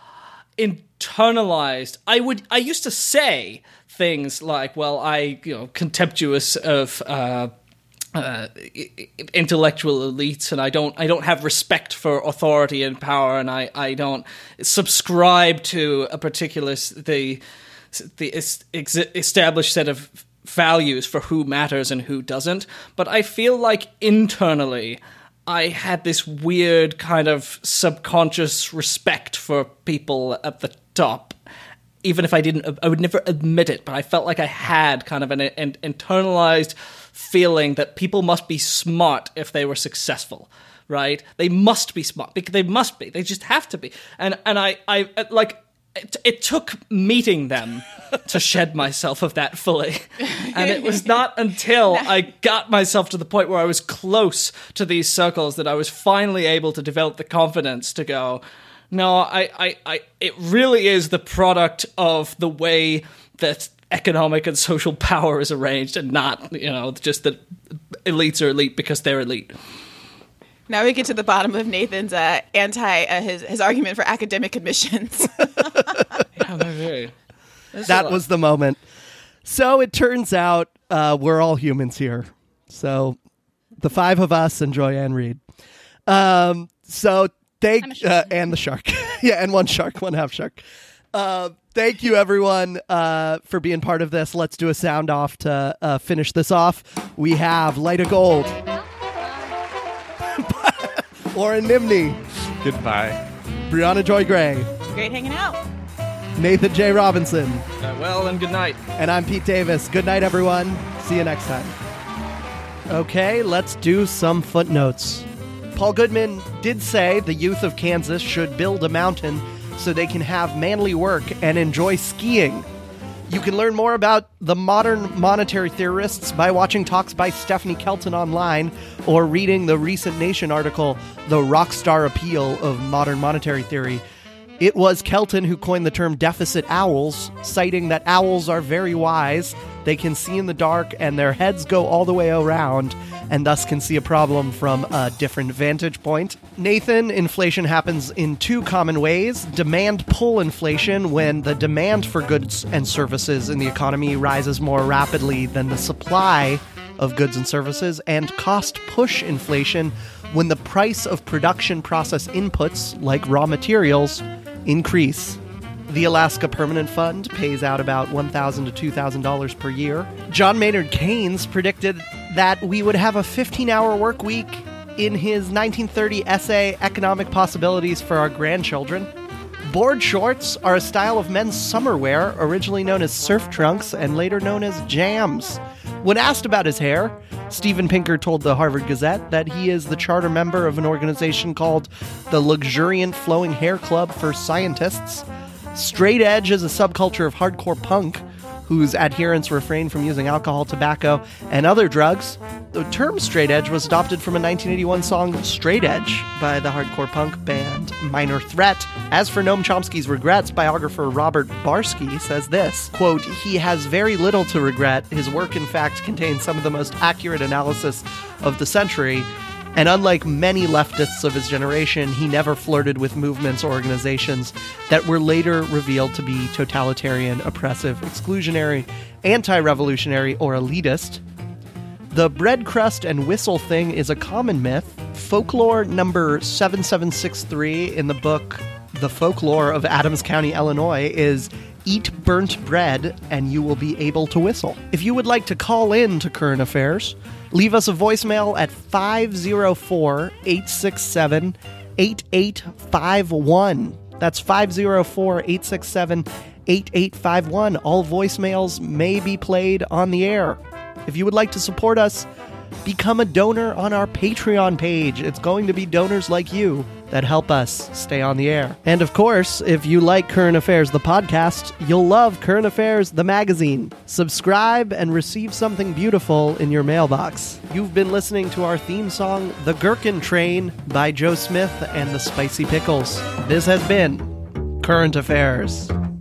S3: internalized. I would I used to say things like, well, I you know contemptuous of uh, uh, intellectual elites, and I don't I don't have respect for authority and power, and I, I don't subscribe to a particular s- the the es- ex- established set of values for who matters and who doesn't. But I feel like internally I had this weird kind of subconscious respect for people at the top, even if I didn't, I would never admit it, but I felt like I had kind of an, an internalized feeling that people must be smart if they were successful, right? They must be smart, because they must be, they just have to be. And and I, I like, it, it took meeting them to shed myself of that fully. And it was not until I got myself to the point where I was close to these circles that I was finally able to develop the confidence to go, no, I, I, I, it really is the product of the way that economic and social power is arranged, and not, you know, just that elites are elite because they're elite.
S2: Now we get to the bottom of Nathan's uh, anti uh, his his argument for academic admissions.
S3: Yeah, very.
S1: That was the moment. So it turns out uh, we're all humans here. So the five of us and Joyanne Reed. Um, so thank
S4: I'm a shark.
S1: uh, and the shark, yeah, and one shark, one half shark. Uh, thank you, everyone, uh, for being part of this. Let's do a sound off to uh, finish this off. We have Light of Gold, Lauren Nimney,
S5: Goodbye.
S1: Brianna Joy Gray,
S2: Great hanging out.
S1: Nathan J. Robinson,
S3: Uh, well, and good night.
S1: and I'm Pete Davis. Good night, everyone. See you next time. Okay, let's do some footnotes. Paul Goodman did say the youth of Kansas should build a mountain so they can have manly work and enjoy skiing. You can learn more about the modern monetary theorists by watching talks by Stephanie Kelton online or reading the recent Nation article, The Rockstar Appeal of Modern Monetary Theory. It was Kelton who coined the term deficit owls, citing that owls are very wise, they can see in the dark, and their heads go all the way around, and thus can see a problem from a different vantage point. Nathan, inflation happens in two common ways. Demand-pull inflation, when the demand for goods and services in the economy rises more rapidly than the supply of goods and services, and cost-push inflation, when the price of production process inputs, like raw materials, increase. The Alaska Permanent Fund pays out about one thousand dollars to two thousand dollars per year. John Maynard Keynes predicted that we would have a fifteen-hour work week in his nineteen thirty essay, Economic Possibilities for Our Grandchildren. Board shorts are a style of men's summer wear, originally known as surf trunks and later known as jams. When asked about his hair, Steven Pinker told the Harvard Gazette that he is the charter member of an organization called the Luxuriant Flowing Hair Club for Scientists. Straight edge is a subculture of hardcore punk, whose adherents refrain from using alcohol, tobacco, and other drugs. The term straight edge was adopted from a nineteen eighty-one song, Straight Edge, by the hardcore punk band Minor Threat. As for Noam Chomsky's regrets, biographer Robert Barsky says this, quote, "He has very little to regret. His work, in fact, contains some of the most accurate analysis of the century. And unlike many leftists of his generation, he never flirted with movements or organizations that were later revealed to be totalitarian, oppressive, exclusionary, anti-revolutionary, or elitist. The bread crust and whistle thing is a common myth. Folklore number seven seven six three in the book The Folklore of Adams County, Illinois is eat burnt bread and you will be able to whistle. If you would like to call in to Current Affairs, leave us a voicemail at five oh four, eight six seven, eight eight five one. That's five oh four, eight six seven, eight eight five one. All voicemails may be played on the air. If you would like to support us, become a donor on our Patreon page. It's going to be donors like you that help us stay on the air. And of course, if you like Current Affairs, the podcast, you'll love Current Affairs, the magazine. Subscribe and receive something beautiful in your mailbox. You've been listening to our theme song, The Gherkin Train, by Joe Smith and the Spicy Pickles. This has been Current Affairs.